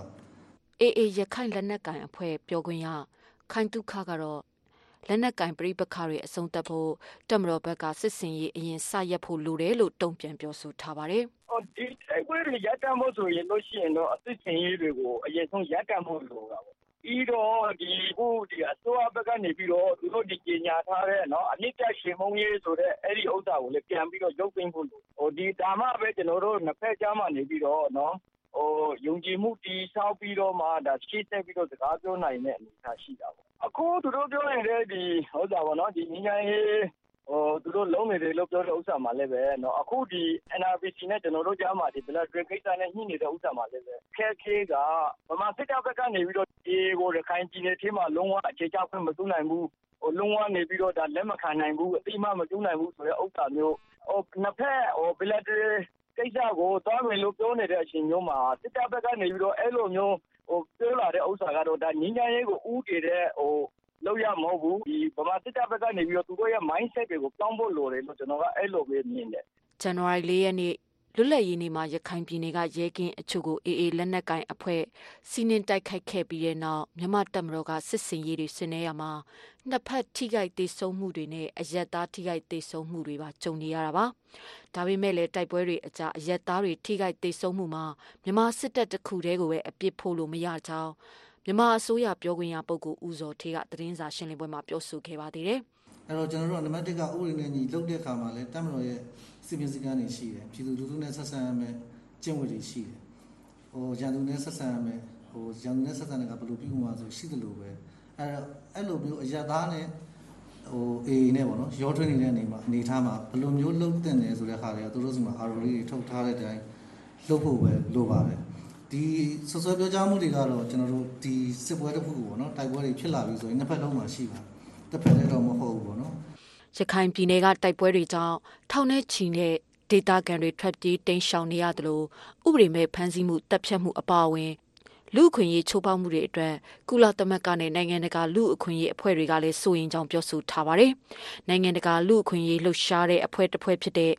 AA ရခိုင်လက်နက်ကိုင်အဖွဲ့ပြောခွင့်ရခိုင်တုခကတော့လက်နက်ကင်ပရိပခါတွေအဆုံးသတ်ဖို့တပ်မတော်ဘက်ကစစ်စင်ရေးအရင်စရက်ဖို့လိုတယ်လို့တုံ့ပြန်ပြောဆိုထားပါတယ်
။ဒီတိုက်ပွဲတွေရပ်တန့်ဖို့ဆိုရင်လို့ရှိရင်တော့အစစ်စင်ရေးတွေကိုအရင်ဆုံးရပ်တန့်ဖို့လိုတာပေါ့။ပြီးတော့ဒီအစိုးရဘက်ကနေပြီးတော့သူတို့ဒီကြေညာထားတဲ့နော်အနည်းငယ်ရှင်မုံရေးဆိုတဲ့အဲ့ဒီဥစ္စာကိုလည်းပြန်ပြီးတော့ရုပ်သိမ်းဖို့လို။ဒီဒါမှပဲကျွန်တော်တို့နှစ်ဖက်ကြားမှာနေပြီးတော့နော်ယုံကြည်မှုတည်ဆောက်ပြီးတော့မှဒါရှင်းသက်ပြီးတော့စကားပြောနိုင်တဲ့အနေအထားရှိတာပေါ့အခုသူတို့ပြောနေတဲ့ဒီဥစ္စာပေါ့နော်ဒီငញ្ញရေးသူတို့လုံးနေတယ်လို့ပြောတဲ့ဥစ္စာမှာလည်းပဲနော်အခုဒီ NRPC နဲ့ကျွန်တော်တို့ကြားမှာဒီ blood drain ကိစ္စနဲ့ညှိနေတဲ့ဥစ္စာမှာလည်းပဲခဲကဗမာစစ်တပ်ဘက်ကနေပြီးတော့ဒီကိုရခိုင်ပြည်နယ်ထဲမှာလုံးဝအခြေချခွင့်မပြုနိုင်ဘူးလုံးဝနေပြီးတော့ဒါလက်မခံနိုင်ဘူးအတိအမှမပြုနိုင်ဘူးဆိုတဲ့ဥစ္စာမျိုးနှစ်ဖက် blood drain ကိစ္စကိုသွားမယ်လို့ပြောနေတဲ့အချိန်မျိုးမှာစစ်တပ်ဘက်ကနေပြီးတော့အဲ့လိုမျိုးပြောလာတဲ့ဥစ္စာကတော့ဒါငញ្ញရေးကိုဥတည်တဲ့လောက်ရမဟုတ်ဘူးဒီဗမာစစ်တပ်ဘက်ကနေပြီးတော့သူတို့ရဲ့ mindset တွေကိုပြောင်းဖို့လိုတယ်လို့ကျွန်တော်ကအဲ့လိုပဲမြင်တယ်
ဇန်နဝါရီ 4 ရက်နေ့လွတ်လပ်ရေးနေ့မှာရခိုင်ပြည်နယ်ကရဲကင်းအချို့ကို AA လက်နက်ကိုင်အဖွဲ့စီးနင်းတိုက်ခိုက်ခဲ့ပြီးတဲ့နောက်မြန်မာတပ်မတော်ကစစ်စင်ရေးတွေဆင်နွှဲရမှာနှစ်ဖက်ထိခိုက်ဒေဆုံးမှုတွေနဲ့အရက်သားထိခိုက်ဒေဆုံးမှုတွေပါကြုံနေရတာပါဒါပေမဲ့လည်းတိုက်ပွဲတွေအကြအရက်သားတွေထိခိုက်ဒေဆုံးမှုမှာမြန်မာစစ်တပ်တစ်ခုတည်းကိုပဲအပြစ်ဖို့လို့မရကြောင်းမြန်မာအစိုးရပြောခွင့်ရပုဂ္ဂိုလ်ဦးဇော်ဌေးကသတင်းစာရှင်းလင်းပွဲမှာပြောဆိုခဲ့ပါသေးတယ်
အဲ့တော့ကျွန်တော်တို့နံပါတ်1ကဥပဒေနဲ့ညီလုပ်တဲ့အခါမှာလည်းတပ်မတော်ရဲ့စီမံစည်းကမ်းတွေရှိတယ်ပြည်သူလူထုနဲ့ဆက်ဆံရမယ်ကျင့်ဝတ်တွေရှိတယ်ရန်သူနဲ့ဆက်ဆံရမယ်ရန်သူနဲ့ဆက်ဆံတဲ့ကဘယ်လိုပြုမှာဆိုရှိသလိုပဲအဲ့လိုမျိုးအရသားနဲ့အေးနဲ့ပေါ့နော်ရောထွေးနေတဲ့အနေထားမှာဘယ်လိုမျိုးလုပ်တင်တယ်ဆိုတဲ့ခါတွေကသူတို့စီမှာ ROD တွေထုတ်ထားတဲ့အတိုင်းလုပ်ဖို့ပဲလိုပါတယ်ဒီဆွဆွဲပြောကြားမှုတွေကတော့ကျွန်တော်တို့ဒီစစ်ပွဲတစ်ခုပေါ့နော်တိုက်ပွဲတွေဖြစ်လာပြီဆိုရင်နှစ်ဖက်လုံးမှာရှိပါတစ်ဖက်တည်းတော့မဟုတ်ဘူးပေါ့နော်
ရခိုင်ပြည်နယ်ကတိုက်ပွဲတွေကြောင့်ထောင်ထဲချီတဲ့ဒေသခံတွေထွက်ပြေးတိမ်းရှောင်နေရတယ်လို့ဥပဒေမဲ့ဖမ်းဆီးမှုတပ်ဖြတ်မှုအပါအဝင်လူအခွင့်အရေးချိုးဖောက်မှုတွေအတွက်ကုလသမဂ္ဂနဲ့နိုင်ငံတကာလူအခွင့်အရေးအဖွဲ့တွေကလည်းစိုးရိမ်ကြောင်းပြောဆိုထားပါတယ်။နိုင်ငံတကာလူအခွင့်အရေးလှုပ်ရှားတဲ့အဖွဲ့တစ်ဖွဲ့ဖြစ်တဲ့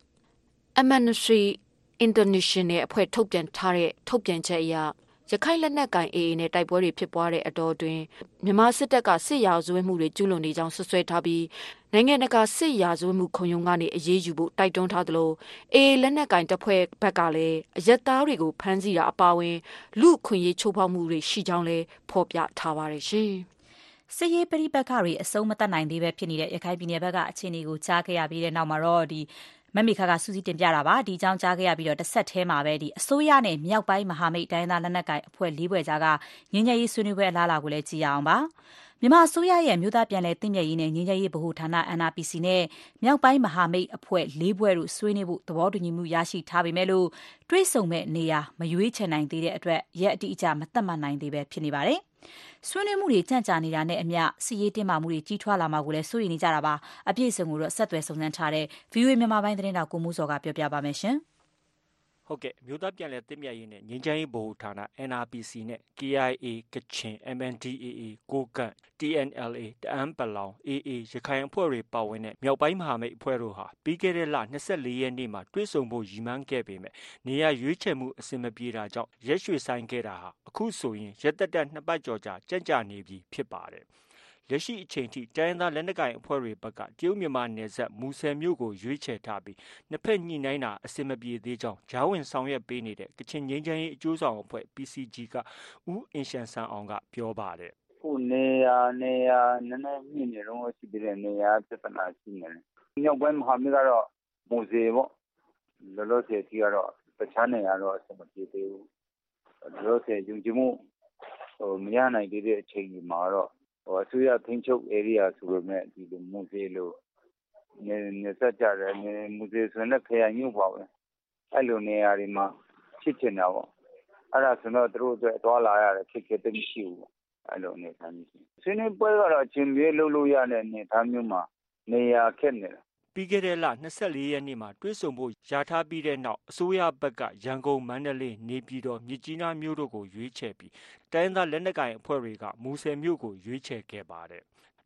Amnesty International အဖွဲ့ထုတ်ပြန်ထားတဲ့ထုတ်ပြန်ချက်အရရခိုင်လက်နက်ကိုင် AA နဲ့တိုက်ပွဲတွေဖြစ်ပွားတဲ့အတော်တွင်မြန်မာစစ်တပ်ကစစ်ရာဇဝတ်မှုတွေကျူးလွန်နေကြောင်းဆွဆွဲထားပြီးနိုင်ငံတကာစစ်ရာဇဝတ်မှုခုံရုံးကနေအရေးယူဖို့တိုက်တွန်းထားသလို AA လက်နက်ကိုင်တပ်ဖွဲ့ဘက်ကလည်းအရက်သားတွေကိုဖမ်းဆီးတာအပါအဝင်လူအခွင့်အရေးချိုးဖောက်မှုတွေရှိကြောင်းလည်းဖော်ပြထားပါတယ်ရှင်
။စစ်ရေးပဋိပက္ခတွေအဆုံးမသတ်နိုင်သေးပဲဖြစ်နေတဲ့ရခိုင်ပြည်နယ်ဘက်ကအခြေအနေကိုကြားခဲ့ရပြီးတဲ့နောက်မှာတော့မမေခကစူးစီးတင်ပြတာပါဒီအကြောင်းကြားခဲ့ရပြီးတော့တစ်ဆက်တည်းမှာပဲအစိုးရနဲ့မြောက်ပိုင်းမဟာမိတ်တိုင်းသားလက်နက်ကိုင်အဖွဲ့၄ဖွဲ့ကြားကငញ្ញရေးဆွေးနွေးပွဲအလားအလာကိုလည်းကြည့်ရအောင်ပါမြန်မာအစိုးရရဲ့မြို့သားပြန်လည်တည်မြဲရေးနဲ့ငញ្ញရေးဗဟိုဌာန NRPC နဲ့မြောက်ပိုင်းမဟာမိတ်အဖွဲ့၄ဖွဲ့တို့ဆွေးနွေးဖို့သဘောတူညီမှုရရှိထားပေမဲ့လို့တွဲဆုံမဲ့နေရာမရွေးချယ်နိုင်သေးတဲ့အတွက်ရက်အတိအကျမသတ်မှတ်နိုင်သေးပဲဖြစ်နေပါတယ်ဆွေးနွေးမှုတွေကြန့်ကြာနေတာနဲ့အမျှစီရေးတင်မာမှုတွေကြီးထွားလာမှာကိုလည်းစိုးရိမ်နေကြတာပါအပြည့်အစုံကိုတော့ဆက်သွယ်စုံစမ်းထားတဲ့ VOA မြန်မာပိုင်းသတင်းတောက်ကိုမိုးစောကပြောပြပါမယ်ရှင်
ဟုတ်ကဲ့မြို့သားပြန်လည်တည်မြဲရေးနဲ့ငြိမ်းချမ်းရေးဗဟိုဌာန NRPC နဲ့ KIA ကချင် MNDAA ကိုကန့် TNLA တအန်းပလောင် AA ရခိုင်အဖွဲ့တွေပါဝင်တဲ့မြောက်ပိုင်းမဟာမိတ်အဖွဲ့တို့ဟာပြီးခဲ့တဲ့လ24ရက်နေ့မှာတွေ့ဆုံဖို့ရည်မှန်းခဲ့ပေမဲ့နေရာရွေးချယ်မှုအဆင်မပြေတာကြောင့်ရက်ရွှေ့ဆိုင်ခဲ့တာဟာအခုဆိုရင်ရက်သက်သက်2ပတ်ကျော်ကြာကြန့်ကြာနေပြီဖြစ်ပါတယ်လက်ရှိအချိန်ထိတိုင်းသားလက်နက်ကိုင်အဖွဲ့တွေဘက်ကတရုတ်မြန်မာနယ်စပ်မူဆယ်မြို့ကိုရွေးချယ်ထားပြီးနှစ်ဖက်ညှိနှိုင်းတာအဆင်မပြေသေးကြောင်းဂျားဝင်ဆောင်ရွက်ပေးနေတဲ့ကချင်ငြိမ်းချမ်းရေးအကျိုးဆောင်အဖွဲ့ PCG ကဦးအင်ရှန်ဆန်အောင်ကပြောပါတယ်
ခုနေရာနည်းနည်းညှိနေတော့ရှိတဲ့နေရာပြဿနာရှိနေတယ်။မြောက်ပိုင်းမဟာမိတ်ကတော့မူဆယ်ပေါ့လောလောဆယ်ကြီးကတော့တခြားနေရာတော့အဆင်မပြေသေးဘူး။လောလောဆယ်ယုံကြည်မှုမရနိုင်သေးတဲ့အချိန်ဒီမှာတော့အစိုးရထိန်းချုပ် area ဆိုပေမဲ့ဒီလိုမူဆယ်လို့နေဆက်ကြတယ်မူဆယ်ဆိုတဲ့ခရိုင်မြို့ပါပဲအဲ့လိုနေရာတွေမှာဖြစ်ချင်တာပေါ့အဲ့ဒါဆိုတော့သူတို့အတွက်သွားလာရတယ်ခက်ခဲတဲ့မရှိဘူးအဲ့လိုနေသားမျိုးဆွေးနွေးပွဲကတော့အချင်းပြေးလို့ရတဲ့နေသားမျိုးမှာနေရာခက်နေတာ
ပြီးခဲ့တဲ့လ24ရက်နေ့မှာတွေ့ဆုံဖို့ယာထားပြီးတဲ့နောက်အစိုးရဘက်ကရန်ကုန်မန္တလေးနေပြည်တော်မြစ်ကြီးနားမြို့တို့ကိုရွေးချယ်ပြီးတိုင်းသားလက်နက်ကိုင်အဖွဲ့တွေကမူဆယ်မြို့ကိုရွေးချယ်ခဲ့ပါတယ်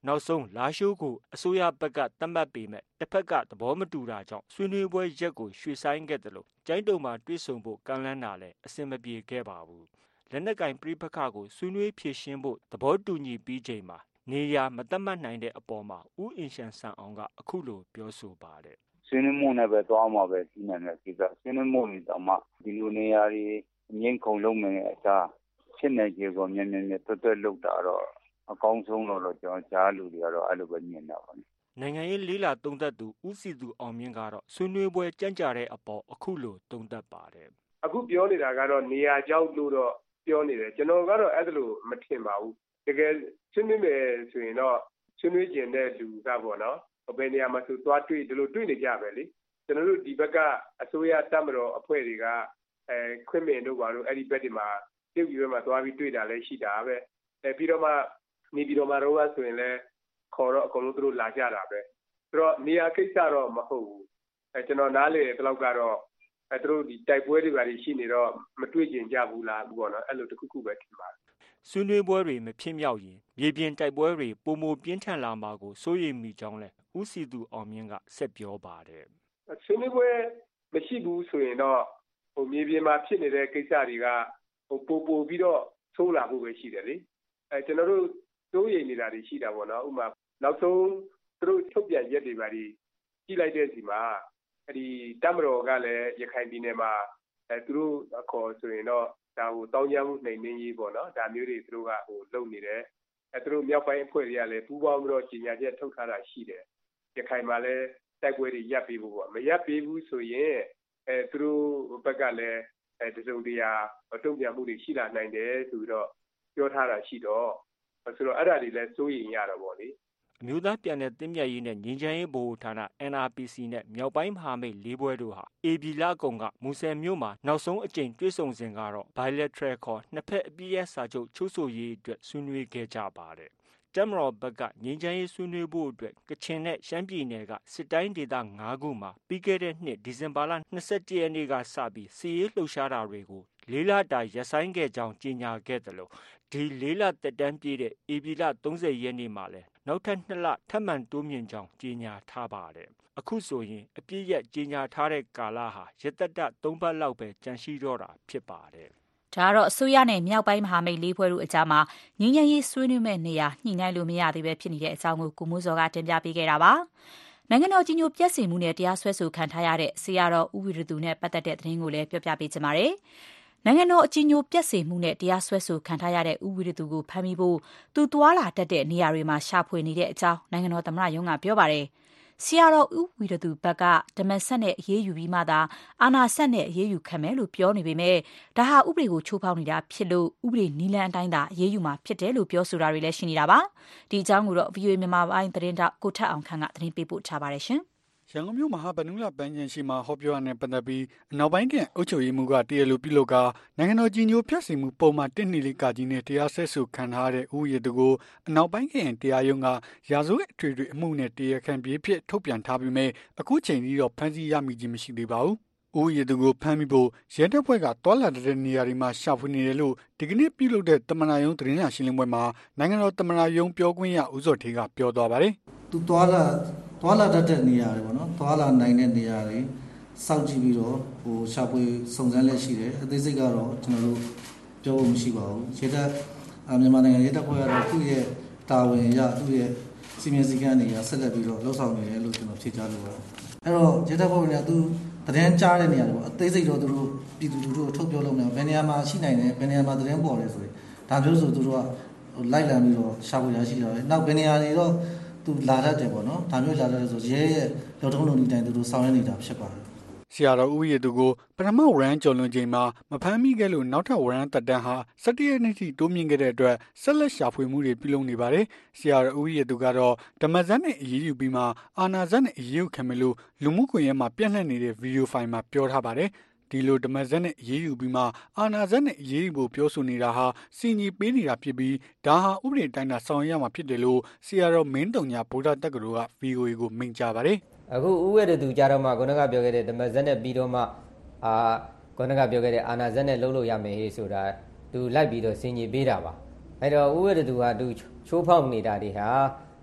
နောက်ဆုံးလာရှိုးကိုအစိုးရဘက်ကသတ်မှတ်ပေမဲ့တစ်ဖက်ကသဘောမတူတာကြောင့်ဆွေးနွေးပွဲရက်ကိုရွှေ့ဆိုင်းခဲ့တယ်လို့ကျိုင်းတုံမှာတွေ့ဆုံဖို့ကမ်းလှမ်းတာလည်းအဆင်မပြေခဲ့ပါဘူးလက်နက်ကင်ပြိပခါကိုဆွေးနွေးဖြေရှင်းဖို့သဘောတူညီပြီးချိန်မှာနေရာမသတ်မှတ်နိုင်တဲ့အပေါ်မှာဦးအင်ရှန်ဆန်အောင်ကအခုလိုပြောဆိုပါတယ်
ဆွေးနွေးမှုနဲ့ပဲသွားမှာပဲဒီနေ့နဲ့ကိစ္စဆွေးနွေးမှုတွေတော့မှဒီလိုနေရာတွေငင်းခုန်လုံးမယ်အစားဖြစ်နေကြကိုမြင်မြင်တွတ်တွတ်လောက်တာတော့အကောင်းဆုံးလို့ကျွန်တော်ကြားလူတွေကတော့အဲ့လိုပဲမြင်တာပါ
နိုင်ငံရေးလေးလာသုံးသပ်သူဦးစီသူအောင်မြင့်ကတော့ဆွေးနွေးပွဲကြံ့ကြာတဲ့အပေါ်အခုလိုသုံးသပ်ပါတယ်
အခုပြောနေတာကတော့နေရာကြောက်လို့တော့ပြောနေတယ်ကျွန်တော်ကတော့အဲ့လိုမထင်ပါဘူးတကယ်ဆွေးနွေးမယ်ဆိုရင်တော့ဆွေးနွေးကျင်တဲ့လူကပေါ့နော်ဘယ်နေရာမှာဆိုသွားတွေ့ဒီလိုတွေ့နေကြပဲလေကျွန်တော်တို့ဒီဘက်ကအစိုးရတပ်မတော်အဖွဲ့တွေကခွင့်မင်တို့ပါလို့အဲ့ဒီဘက်ဒီမှာပြုတ်ပြီးတော့မှသွားပြီးတွေ့တာလည်းရှိတာပဲပြီးတော့မှနေပြီးတော့မှတော့ဆိုရင်လည်းခေါ်တော့အကုန်လုံးသူတို့လာကြတာပဲဆိုတော့နေရာကိစ္စတော့မဟုတ်ဘူးကျွန်တော်နားလေဘယ်လောက်ကတော့သူတို့ဒီတိုက်ပွဲတွေပါရှိနေတော့မတွေ့ကျင်ကြဘူးလားပေါ့နော်အဲ့လိုတခုခုပဲထင်ပါတယ်
ဆွေးနွေးပွဲတွေမဖြစ်မြောက်ရင်မြေပြင်တိုက်ပွဲတွေပုံမပြင်းထန်လာမှာကိုစိုးရိမ်မိကြောင်းလဲဦးစီသူအောင်မြင့်ကဆက်ပြောပါတယ်
ဆွေးနွေးပွဲမရှိဘူးဆိုရင်တော့မြေပြင်မှာဖြစ်နေတဲ့ကိစ္စတွေကပိုပြီးတော့ဆိုးလာဖို့ပဲရှိတယ်လေကျွန်တော်တို့စိုးရိမ်နေတာတွေရှိတာပေါ့နော်ဥပမာနောက်ဆုံးသူတို့ထုတ်ပြန်ရက်တွေပါကြည့်လိုက်တဲ့စီမှာဒီတပ်မတော်ကလည်းရခိုင်ပြည်နယ်မှာသူတို့အခေါ်ဆိုရင်တော့ဒါကိုတောင်းကြမှုနှိမ်နှင်းရေးပေါ့နော်ဒါမျိုးတွေသူတို့ကလုပ်နေတယ်သူတို့မြောက်ပိုင်းအဖွဲ့တွေကလည်းပူးပေါင်းပြီးတော့ကြီးညာချက်ထုတ်ထားတာရှိတယ်ရခိုင်မှာလည်းတိုက်ပွဲတွေရပ်ပြီးဖို့ပေါ့မရပ်ပြီးဘူးဆိုရင်သူတို့ဘက်ကလည်းတစုံတရာတုံ့ပြန်မှုတွေရှိလာနိုင်တယ်ဆိုပြီးတော့ပြောထားတာရှိတော့ဆိုတော့အဲ့ဒါတွေလည်းစိုးရိမ်ရတော့ပေါ့လေ
အမျိုးသားပြန်လည်သင့်မြတ်ရေးနဲ့ငြိမ်းချမ်းရေးဗဟိုဌာန NRPC နဲ့မြောက်ပိုင်းမဟာမိတ်၄ဘွဲတို့ဟာAB လကုံကမူဆယ်မြို့မှာနောက်ဆုံးအကြိမ်တွေ့ဆုံစဉ်ကတော့ bilateral ခေါ်နှစ်ဖက်အပစ်ရပ်စာချုပ်ချုပ်ဆိုရေးအတွက်ဆွေးနွေးခဲ့ကြပါတယ်တပ်မတော်ဘက်ကငြိမ်းချမ်းရေးဆွေးနွေးဖို့အတွက်ကချင်နဲ့ရှမ်းပြည်နယ်ကစစ်တိုင်းဒေသ၅ခုမှာပြီးခဲ့တဲ့နှစ်ဒီဇင်ဘာလ21ရက်နေ့ကစပြီးစစ်ရေးလှုပ်ရှားတာတွေကို၄လတာရပ်ဆိုင်းခဲ့ကြောင်းကြေညာခဲ့တယ်လို့ဒီ၄လသက်တမ်းပြည့်တဲ့ဧပြီလ30ရက်နေ့မှာလည်းနောက်ထပ်2လထပ်မံတိုးမြင့်ကြောင်းကြေညာထားပါတယ်အခုဆိုရင်အပြည့်ရက်ကြေညာထားတဲ့ကာလဟာရသက်တ3ပတ်လောက်ပဲကျန်ရှိတော့တာဖြစ်ပါတယ်
ဒါကတော့အစိုးရနဲ့မြောက်ပိုင်းမဟာမိတ်၄ဖွဲ့တို့အကြားမှာငြိမ်းချမ်းရေးဆွေးနွေးမဲ့နေရာညှိနှိုင်းလို့မရသေးပဲဖြစ်နေတဲ့အကြောင်းကိုမိုးစောကတင်ပြပေးခဲ့တာပါနိုင်ငံတော်ကြီးညိုပြည့်စုံမှုနဲ့တရားစွဲဆိုခံထားရတဲ့ဆရာတော်ဦးဝီရသူနဲ့ပတ်သက်တဲ့သတင်းကိုလည်းပြောပြပေးချင်ပါတယ်နိုင်ငံတော်အကြီးညိုပြည့်စုံမှုနဲ့တရားစွဲဆိုခံထားရတဲ့ဦးဝီရသူကိုဖမ်းမိဖို့သူသွာလာတတ်တဲ့နေရာတွေမှာရှာဖွေနေတဲ့အကြောင်းနိုင်ငံတော်သမ္မတရုံးကပြောပါတယ်ဆရာတော်ဦးဝီရသူဘက်ကဓမ္မဆက်နဲ့အေးအေးယူပြီးမှသာအာဏာဆက်နဲ့အေးအေးယူခံမယ်လို့ပြောနေပေမဲ့ဒါဟာဥပဒေကိုချိုးဖောက်နေတာဖြစ်လို့ဥပဒေနည်းလမ်းအတိုင်းသာအေးအေးယူမှာဖြစ်တယ်လို့ပြောဆိုတာတွေလည်းရှိနေတာပါဒီအကြောင်းကိုတော့ VOA မြန်မာပိုင်းသတင်းတောက်ကိုထက်အောင်ခန့်ကသတင်းပေးပို့ထားပါတယ်ရှင်
ရန်ကုန်မြို့မဟာဗန္ဓုလပန်းခြံရှိမှာဟောပြောရတဲ့ပတ်သက်ပြီးအနောက်ပိုင်းကအုပ်ချုပ်ရေးမှူးကတရားလိုပြုလုပ်ကနိုင်ငံတော်ကြီးညိုဖျက်ဆီးမှုပုံမှန်124ကကြီးနဲ့တရားစွဲဆိုခံထားတဲ့ဦးရည်သူကိုအနောက်ပိုင်းကတရားရုံးကရာဇဝတ်အထွေထွေအမှုနဲ့တရားခံပြေးဖြစ်ထုတ်ပြန်ထားပြီးမြဲအခုချိန်ထိတော့ဖမ်းဆီးရမိခြင်းမရှိသေးပါဘူး။ဦးရည်သူကိုဖမ်းမိဖို့ရဲတပ်ဖွဲ့ကတွာလာတဲ့နေရာတွေမှာရှာဖွေနေတယ်လို့ဒီကနေ့ပြုလုပ်တဲ့သမ္မတရုံးသတင်းစာရှင်းလင်းပွဲမှာနိုင်ငံတော်သမ္မတရုံးပြောခွင့်ရဦးစောထေးကပြောသွားပါတယ်
။သူတွာလာတတ်တဲ့နေရာတွေပေါ့နော်တွာလာနိုင်တဲ့နေရာတွေစောင့်ကြည့်ပြီးတော့ရှာဖွေစုံစမ်းလက်ရှိတယ်အသေးစိတ်ကတော့ကျွန်တော်တို့ပြောဖို့မရှိပါဘူးရဲတပ်မြန်မာနိုင်ငံရဲတပ်ဖွဲ့ကတော့သူ့ရဲ့တာဝန်အရသူ့ရဲ့စီမံစည်းကမ်းတွေအဆက်လက်ပြီးတော့လှုပ်ဆောင်နေတယ်လို့ကျွန်တော်ဖြေကြားလိုပါတယ်အဲ့တော့ရဲတပ်ဖွဲ့ကသူသတင်းကြားတဲ့နေရာတွေပေါ့အသေးစိတ်တော့သူတို့ပြည်သူလူထုကိုထုတ်ပြောလို့မရဘူးဘယ်နေရာမှာရှိနိုင်တယ်ဘယ်နေရာမှာသတင်းပေါ်လဲဆိုရင်ဒါမျိုးဆိုသူတို့ကလိုက်လံပြီးတော့ရှာဖွေရရှိတော့တယ်နောက်ဘယ်နေရာတွေတော့သူလာတတ်တယ်ပေါ့နော်ဒါမျိုးလာတတ်တယ်ဆိုရဲရဲ့ရုပ်ထုံးလုံးဒီတိုင်းသူတို့ဆောင်ရွက်နေတာဖြစ်ပါတယ်
ဆရာတော်ဦးရည်သူကိုပထမဝရမ်းကျော်လွန်ချိန်မှာမဖမ်းမိခဲ့လို့နောက်ထပ်ဝရမ်းတက်တန်းဟာ17ရက်နေ့ထိတိုးမြင့်ခဲ့တဲ့အတွက်ဆက်လက်ရှာဖွေမှုတွေပြုလုပ်နေပါတယ်ဆရာတော်ဦးရည်သူကတော့ဓမ္မဇတ်နဲ့အေးအေးယူပြီးမှအာနာဇတ်နဲ့အေးအေးယူခံမယ်လို့လူမှုကွန်ရက်မှာပြန့်နှံ့နေတဲ့ဗီဒီယိုဖိုင်မှာပြောထားပါတယ်ဒီလိုဓမ္မဇတ်နဲ့အေးအေးယူပြီးမှအာနာဇတ်နဲ့အေးအေးယူဖို့ပြောဆိုနေတာဟာစီညီပေးနေတာဖြစ်ပြီးဒါဟာဥပဒေတိုင်းသာဆောင်ရွက်ရမှာဖြစ်တယ်လို့ဆရာတော်မင်းတုံညာဗုဒ္ဓတက္ကသိုလ်က VOA ကိုမိန့်ကြားပါတယ်
အခုဥဝရတူကြတော့မှခုနကပြောခဲ့တဲ့ဓမ္မဇတ်နဲ့ပြီးတော့မှခုနကပြောခဲ့တဲ့အာနာဇတ်နဲ့လှုပ်လို့ရမယ်ဟေးဆိုတာသူလိုက်ပြီးတော့စင်ကြီးပေးတာပါအဲ့တော့ဥဝရတူကသူချိုးဖောက်နေတာတွေဟာ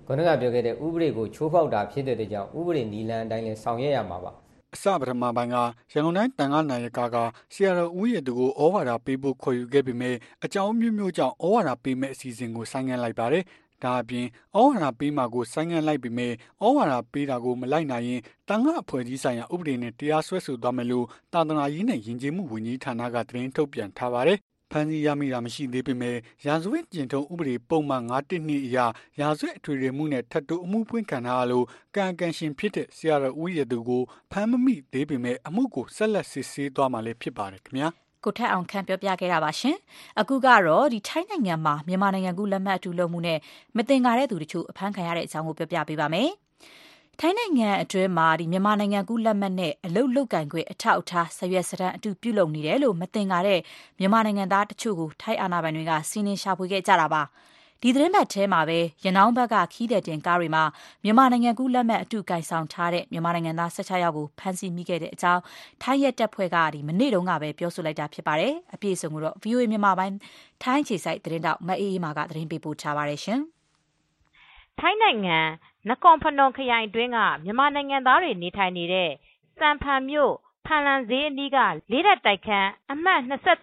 ခုနကပြောခဲ့တဲ့ဥပဒေကိုချိုးဖောက်တာဖြစ်တဲ့ကြောင့်ဥပဒေနီလန်အတိုင်းလဲဆောင်ရွက်ရမှာပါ
အစပထမပိုင်းကရန်ကုန်တိုင်းတန်ခါနိုင်ရကဆရာတော်ဦးရသူကိုဩဝါဒပေးဖို့ခေါ်ယူခဲ့ပေမဲ့အကြောင်းမျိုးမျိုးကြောင့်ဩဝါဒပေးမဲ့အစီအစဉ်ကိုဆိုင်းငံ့လိုက်ပါတယ်။ဒါအပြင်ဩဝါဒပေးမှာကိုဆိုင်းငံ့လိုက်ပေမဲ့ဩဝါဒပေးတာကိုမလိုက်နိုင်ရင်တန်ခါအဖွဲ့ကြီးဆိုင်ရာဥပဒေနဲ့တရားစွဲဆိုသွားမယ်လို့တာသနာရေးနဲ့ယဉ်ကျေးမှုဝန်ကြီးဌာနကသတင်းထုတ်ပြန်ထားပါတယ်။ဖန်စီရမိတာမရှိသေးပေမဲ့ရာဇဝတ်ကျင့်ထုံးဥပဒေပုံမှန်912အရရာဇဝတ်အထွေထွေမှုနဲ့ထပ်တိုးအမှုဖွင့်ခံထားရလို့ကံကံရှင်ဖြစ်တဲ့ဆရာတော်ဦးရသူကိုဖမ်းမမိသေးပေမဲ့အမှုကိုဆက်လက်စစ်ဆေးသွားမှာလည်းဖြစ်ပါတယ်ခင်ဗျာ
ကိုထက်အောင်ခန့်ပြောပြခဲ့တာပါရှင်အခုကတော့ထိုင်းနိုင်ငံမှာမြန်မာနိုင်ငံကူလက်မှတ်အတူလုပ်မှုနဲ့မတင်ကြတဲ့သူတချို့အဖမ်းခံရတဲ့အကြောင်းကိုပြောပြပေးပါမယ်ထိုင်းနိုင်ငံအတွင်းမှာမြန်မာနိုင်ငံကူလက်မှတ်နဲ့အလုတ်လုတ်ကင်ခွင့်အထောက်အထားဆက်ရွက်စတမ်းအတူပြုလုပ်နေတယ်လို့မတင်ကြတဲ့မြန်မာနိုင်ငံသားတချို့ကိုထိုင်းအာဏာပိုင်တွေကစီးနင်းရှာဖွေခဲ့ကြတာပါဒီသတင်းပတ်ထဲမှာပဲရနောင်းဘက်ကခီးတဲ့တင်ကားတွေမှာမြန်မာနိုင်ငံကူလက်မှတ်အတူကင်ဆောင်ထားတဲ့မြန်မာနိုင်ငံသား16ယောက်ကိုဖမ်းဆီးမိခဲ့တဲ့အကြောင်းထိုင်းရဲတပ်ဖွဲ့ကမနေ့တုန်းကပဲပြောဆိုလိုက်တာဖြစ်ပါတယ်အပြည့်အစုံကိုတော့ VOA မြန်မာပိုင်းထိုင်းခြေစိုက်သတင်းတောက်မအေးအေးမာကသတင်းပေးပို့ထားပါတယ်ရှင်
ထိုင်းနိုင်ငံနကွန်ဖနွန်ခရိုင်အတွင်းကမြန်မာနိုင်ငံသားတွေနေထိုင်နေတဲ့စံဖန်မြို့ဖန်လန်ဈေးအနီးကလေးတပ်တိုက်ခန်းအမှတ်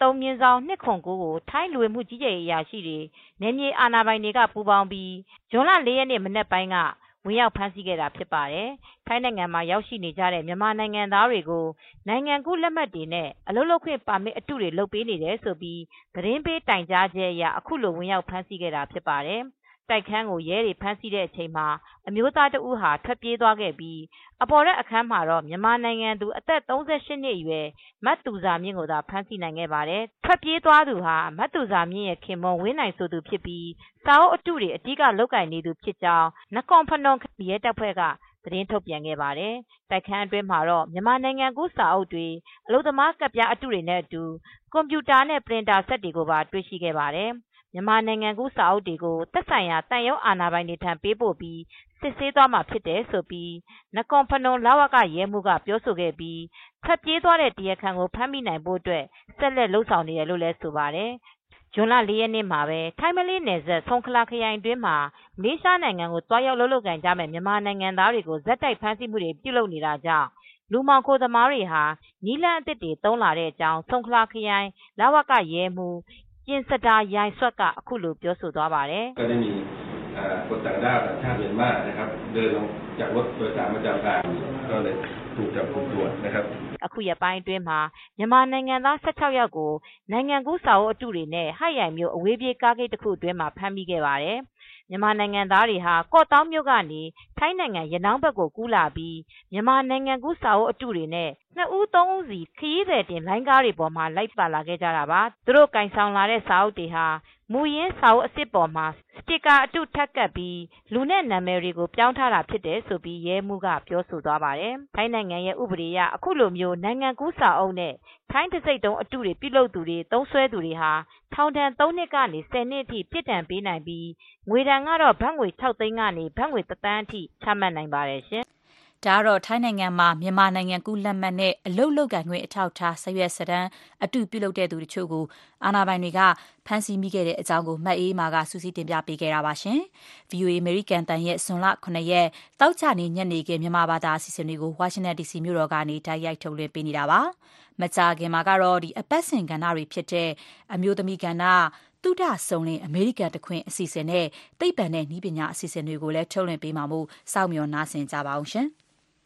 23/209ကိုထိုင်းလူဝင်မှုကြီးကြပ်ရေးအရာရှိတွေနယ်မြေအာဏာပိုင်တွေကပူးပေါင်းပြီးဇွန်လ4ရက်နေ့မနက်ပိုင်းကဝင်ရောက်ဖမ်းဆီးခဲ့တာဖြစ်ပါတယ်။ထိုင်းနိုင်ငံမှာရောက်ရှိနေကြတဲ့မြန်မာနိုင်ငံသားတွေကိုနိုင်ငံကူးလက်မှတ်တွေနဲ့အလုပ်လုပ်ခွင့်ပါမစ်အတုတွေလုပ်ပေးနေတယ်ဆိုပြီးသတင်းပေးတိုင်ကြားချက်အရအခုလိုဝင်ရောက်ဖမ်းဆီးခဲ့တာဖြစ်ပါတယ်။တိုက်ခန်းကိုရဲတွေဖမ်းဆီးတဲ့အချိန်မှာအမျိုးသားတဦးဟာထွက်ပြေးသွားခဲ့ပြီးအပေါ်တဲ့အခန်းမှာတော့မြန်မာနိုင်ငံသူအသက်38နှစ်အရွယ်မတ်သူဇာမြင့်ကိုသာဖမ်းဆီးနိုင်ခဲ့ပါတယ်။ထွက်ပြေးသွားသူဟာမတ်သူဇာမြင့်ရဲ့ခင်မွန်ဝင်းနိုင်ဆိုသူဖြစ်ပြီးစာအုပ်အတုတွေအဓိကလုပ်ကိုင်နေသူဖြစ်ကြောင်းနကွန်ဖနွန်ရဲတပ်ဖွဲ့ကသတင်းထုတ်ပြန်ခဲ့ပါတယ်။တိုက်ခန်းအတွင်းမှာတော့မြန်မာနိုင်ငံကူးစာအုပ်တွေအလုပ်သမားကဒ်ပြားအတုတွေနဲ့အတူကွန်ပျူတာနဲ့ပရင်တာစက်တွေကိုပါတွေ့ရှိခဲ့ပါတယ်။မြန်မာနိုင်ငံကူးစာအုပ်တွေကိုသက်ဆိုင်ရာတန်ရုံးအာဏာပိုင်တွေထံပေးပို့ပြီးစစ်ဆေးသွားမှာဖြစ်တယ်ဆိုပြီးနကွန်ဖနွန်လဝကရဲမှူးကပြောဆိုခဲ့ပြီးထွက်ပြေးသွားတဲ့တရားခံကိုဖမ်းမိနိုင်ဖို့အတွက်ဆက်လက်လှုံ့ဆော်နေတယ်လို့လည်းဆိုပါတယ်။ဇွန်လ4ရက်နေ့မှာပဲထိုင်းမလေးနယ်စပ်ဆုံခလာခရိုင်အတွင်းမှာမလေးရှားနိုင်ငံကိုတွားရောက်လုပ်ကိုင်ကြမဲ့မြန်မာနိုင်ငံသားတွေကိုဇက်တိုက်ဖမ်းဆီးမှုတွေပြုလုပ်နေတာကြောင့်လူမှောင်ခိုသမားတွေဟာနီလန်းအသစ်တွေသုံးလာတဲ့အကြောင်းဆုံခလာခရိုင်လဝကရဲမှူးကျင်စတာရိုင်ဆွတ်ကအခုလိုပြောဆိုသွားပါတယ်
။ก็ได้มีคนต่างด้าวชาติเมียนมานะครับเดินลงจากรถโดยสารประจำทางก็เลยถูกจับกุมตัวนะครับ
အခုရပိုင်းအတွင်းမှာမြန်မာနိုင်ငံသား16ယောက်ကိုနိုင်ငံကူးစာအုပ်အတုတွေနဲ့ဟိုက်ရိုင်မျိုးအဝေးပြေးကားဂိတ်တစ်ခုအတွင်းမှာဖမ်းမိခဲ့ပါတယ်။မြန်မာနိုင်ငံသားတွေဟာကော့တောင်းမြို့ကနေထိုင်းနိုင်ငံရနောင်းဘက်ကိုကူးလာပြီးမြန်မာနိုင်ငံကူးစာအုပ်အတုတွေနဲ့2ဦး3ဦးစီခရီးသည်တင်လိုင်းကားတွေပေါ်မှာလိုက်ပါလာခဲ့ကြတာပါ။သူတို့ကင်ဆောင်လာတဲ့စာအုပ်တွေဟာမူရင်းစာအုပ်အစ်စ်ပေါ်မှာစတစ်ကာအတုထပ်ကပ်ပြီးလူနဲ့နာမည်တွေကိုပြောင်းထားတာဖြစ်တယ်ဆိုပြီးရဲမှူးကပြောဆိုသွားပါတယ်။ထိုင်းနိုင်ငံရဲ့ဥပဒေအရအခုလိုမျိုးနိုင်ငံကူးစာအုပ်နဲ့ထိုင်းတစိမ့်တုံးအတုတွေပြုလုပ်သူတွေသုံးစွဲသူတွေဟာထောင်ဒဏ်3နှစ်ကနေ10နှစ်အထိပြစ်ဒဏ်ပေးနိုင်ပြီးငွေဒဏ်ကတော့ဘတ်ငွေ6သိန်းကနေဘတ်ငွေ1 သန်းအထိချမှတ်နိုင်ပါတယ်ရှင်။
ဒါကတော့ထိုင်းနိုင်ငံမှာမြန်မာနိုင်ငံကူးလက်မှတ်နဲ့အလုတ်လုတ်ကန်ခွင့်အထောက်ထားဆက်ရွက်စတမ်းအတူပြုလုပ်တဲ့သူတို့ချို့ကိုအာဏာပိုင်တွေကဖမ်းဆီးမိခဲ့တဲ့အကြောင်းကိုမတ်အေးမာကစူးစီးတင်ပြပေးခဲ့တာပါရှင်။ VOA American တန်ရဲ့ဇွန်လ9ရက်တောက်ချနေညနေခင်းမြန်မာဘာသာအစီအစဉ်တွေကိုဝါရှင်တန် DC မြို့တော်ကနေတိုက်ရိုက်ထုတ်လွှင့်ပေးနေတာပါ။မကြာခင်မှာကတော့အပတ်စဉ်ကဏ္ဍတွေဖြစ်တဲ့အမျိုးသမီးကဏ္ဍတုဒဆုံလင်အမေရိကန်တခွင်အစီအစဉ်နဲ့သိပ္ပံနဲ့နည်းပညာအစီအစဉ်တွေကိုလည်းထုတ်လွှင့်ပေးမှာမို့စောင့်မျှော်နားဆင်ကြပါအောင်ရှင်။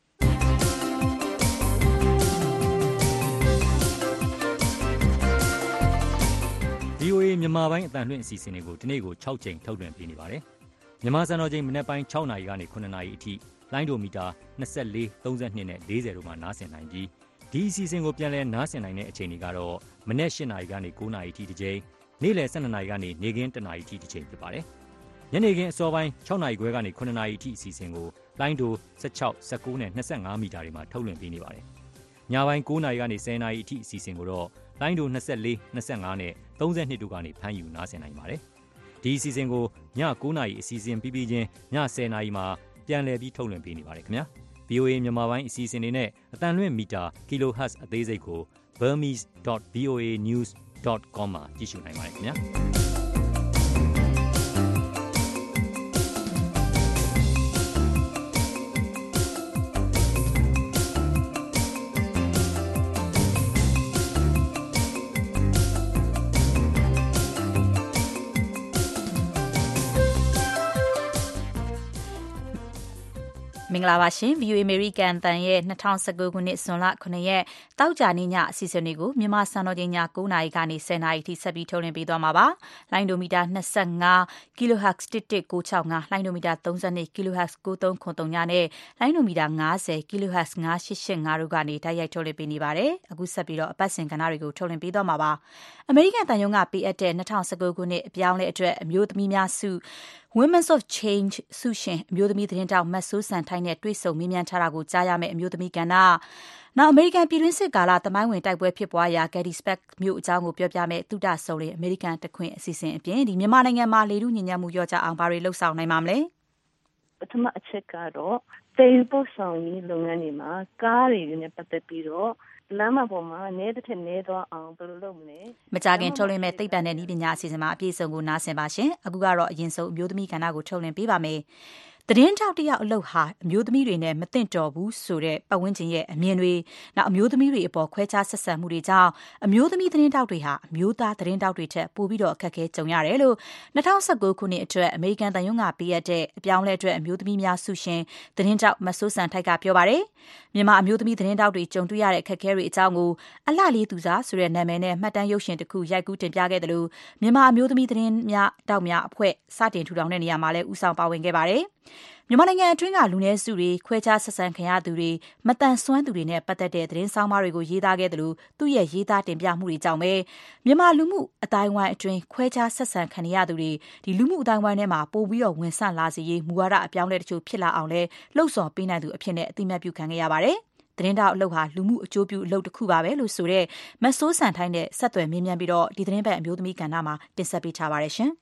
VOA မြန်မာပိုင်းအတန်လွင့်အစီအစဉ်တွေကိုဒီနေ့ကို6ချိန်ထုတ်လွှင့်ပေးနေပါတယ်။မြန်မာစံတော်ချိန်မနက်ပိုင်း6နာရီကနေ9နာရီအထိလိုင်းဒိုမီတာ24 32နဲ့40တို့မှာနားဆင်နိုင်ပြီးဒီအစီအစဉ်ကိုပြန်လည်နားဆင်နိုင်တဲ့အချိန်တွေကတော့မနက်8နာရီကနေ9နာရီအထိတစ်ချိန်နေ့လယ်12နာရီကနေနေ့ခင်း1နာရီအထိတစ်ချိန်ဖြစ်ပါတယ်။ညနေခင်းအစောပိုင်း6နာရီခွဲကနေ9နာရီအထိအစီအစဉ်ကိုလိုင်းဒို16 19နဲ့25မီတာတွေမှာထုတ်လွှင့်ပေးနေပါတယ်။ညပိုင်း9နာရီကနေ10နာရီအထိအစီအစဉ်ကိုတော့လိုင်းဒို24 25နဲ့32တို့ကနေဖမ်းယူနားဆင်နိုင်ပါတယ်။ဒီအစီအစဉ်ကိုည9နာရီအစီအစဉ်ပြီးပြီးချင်းည10နာရီမှာပြန်လည်ပြီးထုတ်လွှင့်ပေးနေပါတယ်ခင်ဗျာ။ VOA မြန်မာပိုင်းအစီအစဉ်တွေနဲ့အတန်လွင့်မီတာ kilohertz အသေးစိတ်ကို burmese.voanews.com မှာကြည့်ရှုနိုင်ပါတယ်ခင်ဗျာ။
မင်္ဂလာပါရှင် VOA American တန်ရဲ့2019ခုနှစ်ဇွန်လ9ရက်တောက်ကြနေ့ညအစီအစဉ်လေးကိုမြန်မာစံတော်ချိန်ည9:00နာရီကနေ10:00နာရီထိဆက်ပြီးထုတ်လွှင့်ပေးသွားမှာပါ။လိုင်းဒိုမီတာ25 kHz 11965လိုင်းဒိုမီတာ32 kHz 9393ညနဲ့လိုင်းဒိုမီတာ50 kHz 9885တို့ကနေတိုက်ရိုက်ထုတ်လွှင့်ပေးနေပါတယ်။အခုဆက်ပြီးတော့အပတ်စဉ်ကဏ္ဍတွေကိုထုတ်လွှင့်ပေးသွားမှာပါ။အမေရိကန်တန်ယုံကပေးအပ်တဲ့2019ခုနှစ်အပြောင်းလဲအတွက်အမျိုးသမီးများစု Women of Change ဆုရှင်အမျိုးသမီးသတင်းတောက်မတ်ဆိုးစံထိုင်းနဲ့တွေ့ဆုံမေးမြန်းထားတာကိုကြားရမယ့်အမျိုးသမီးကဏ္ဍနောက်အမေရိကန်ပြည်တွင်းစစ်ကာလသမိုင်းဝင်တိုက်ပွဲဖြစ်ပွားရာ Gettysburg မြို့အကြောင်းကိုပြောပြမယ့်သုတဆုံလင်အမေရိကန်တခွင်အစီအစဉ်အပြင်ဒီမြန်မာနိုင်ငံမှာလေထုညဉ့်ညမ်းမှုလျော့ကျအောင်ဘာတွေလှုပ်ဆောင်နိုင်မှာမလဲ
ပထမအချက်ကတော့တေပို့ဆောင်ရေးလုပ်ငန်းတွေမှာကားတွေနဲ့ပတ်သက်ပြီးတော့လမ်းမပေါ်မှာနဲတစ်ထက်နဲသွားအောင်ဘယ်လိုလုပ်မလဲ
မကြခင်ထုတ်လွှင့်မဲ့သိပ္ပံနဲ့နည်းပညာအစီအစဉ်မှာအပြည့်အစုံကိုနားဆင်ပါရှင်အခုကတော့အရင်ဆုံးအမျိုးသမီးကဏ္ဍကိုထုတ်လွှင့်ပေးပါမယ်သတင်းထောက်တယောက်အလုပ်ဟာအမျိုးသမီးတွေနဲ့မသင့်တော်ဘူးဆိုတဲ့ပတ်ဝန်းကျင်ရဲ့အမြင်တွေနောက်အမျိုးသမီးတွေအပေါ်ခွဲခြားဆက်ဆံမှုတွေကြောင့်အမျိုးသမီးသတင်းထောက်တွေဟာအမျိုးသားသတင်းထောက်တွေထက်ပိုပြီးတော့အခက်အခဲကြုံရတယ်လို့2019ခုနှစ်အတွက်အမေရိကန်တန်ယုံကပေးရတဲ့အပြောင်းလဲအတွက်အမျိုးသမီးများဆုရှင်သတင်းထောက်မဆိုးစံထိုက်ကပြောပါတယ်မြန်မာအမျိုးသမီးသတင်းထောက်တွေကြုံတွေ့ရတဲ့အခက်အခဲတွေအကြောင်းကိုအလှလေးသူစားဆိုတဲ့နာမည်နဲ့မှတ်တမ်းရုပ်ရှင်တစ်ခုရိုက်ကူးတင်ပြခဲ့တယ်လို့မြန်မာအမျိုးသမီးသတင်းများတောက်များအဖွဲ့စတင်ထူထောင်တဲ့နေရာမှာလည်းဦးဆောင်ပါဝင်ခဲ့ပါတယ်မြန်မာနိုင်ငံအတွင်းကလူနည်းစုတွေခွဲခြားဆက်ဆံခံရသူတွေမတန်ဆွမ်းသူတွေနဲ့ပတ်သက်တဲ့သတင်းဆောင်မတွေကိုရေးသားခဲ့တယ်လို့သူ့ရဲ့ရေးသားတင်ပြမှုတွေကြောင့်ပဲမြန်မာလူမှုအတိုင်းအဝိုင်းအတွင်းခွဲခြားဆက်ဆံခံရသူတွေဒီလူမှုအတိုင်းအဝိုင်းထဲမှာပို့ပြီးတော့ဝင်ဆန့်လာစေရေးမူဝါဒအပြောင်းလဲတချို့ဖြစ်လာအောင်လဲလှုံ့ဆော်ပေးနိုင်သူအဖြစ်နဲ့အသိအမှတ်ပြုခံခဲ့ရပါတယ်သတင်းတောက်အလုပ်ဟာလူမှုအကျိုးပြုအလုပ်တစ်ခုပါပဲလို့ဆိုတဲ့မဆိုးစံထိုင်းတဲ့ဆက်သွယ်မေးမြန်းပြီးတော့ဒီသတင်းပတ်အမျိုးသမီးကဏ္ဍမှာတင်ဆက်ပေးထားပါတယ်ရှင်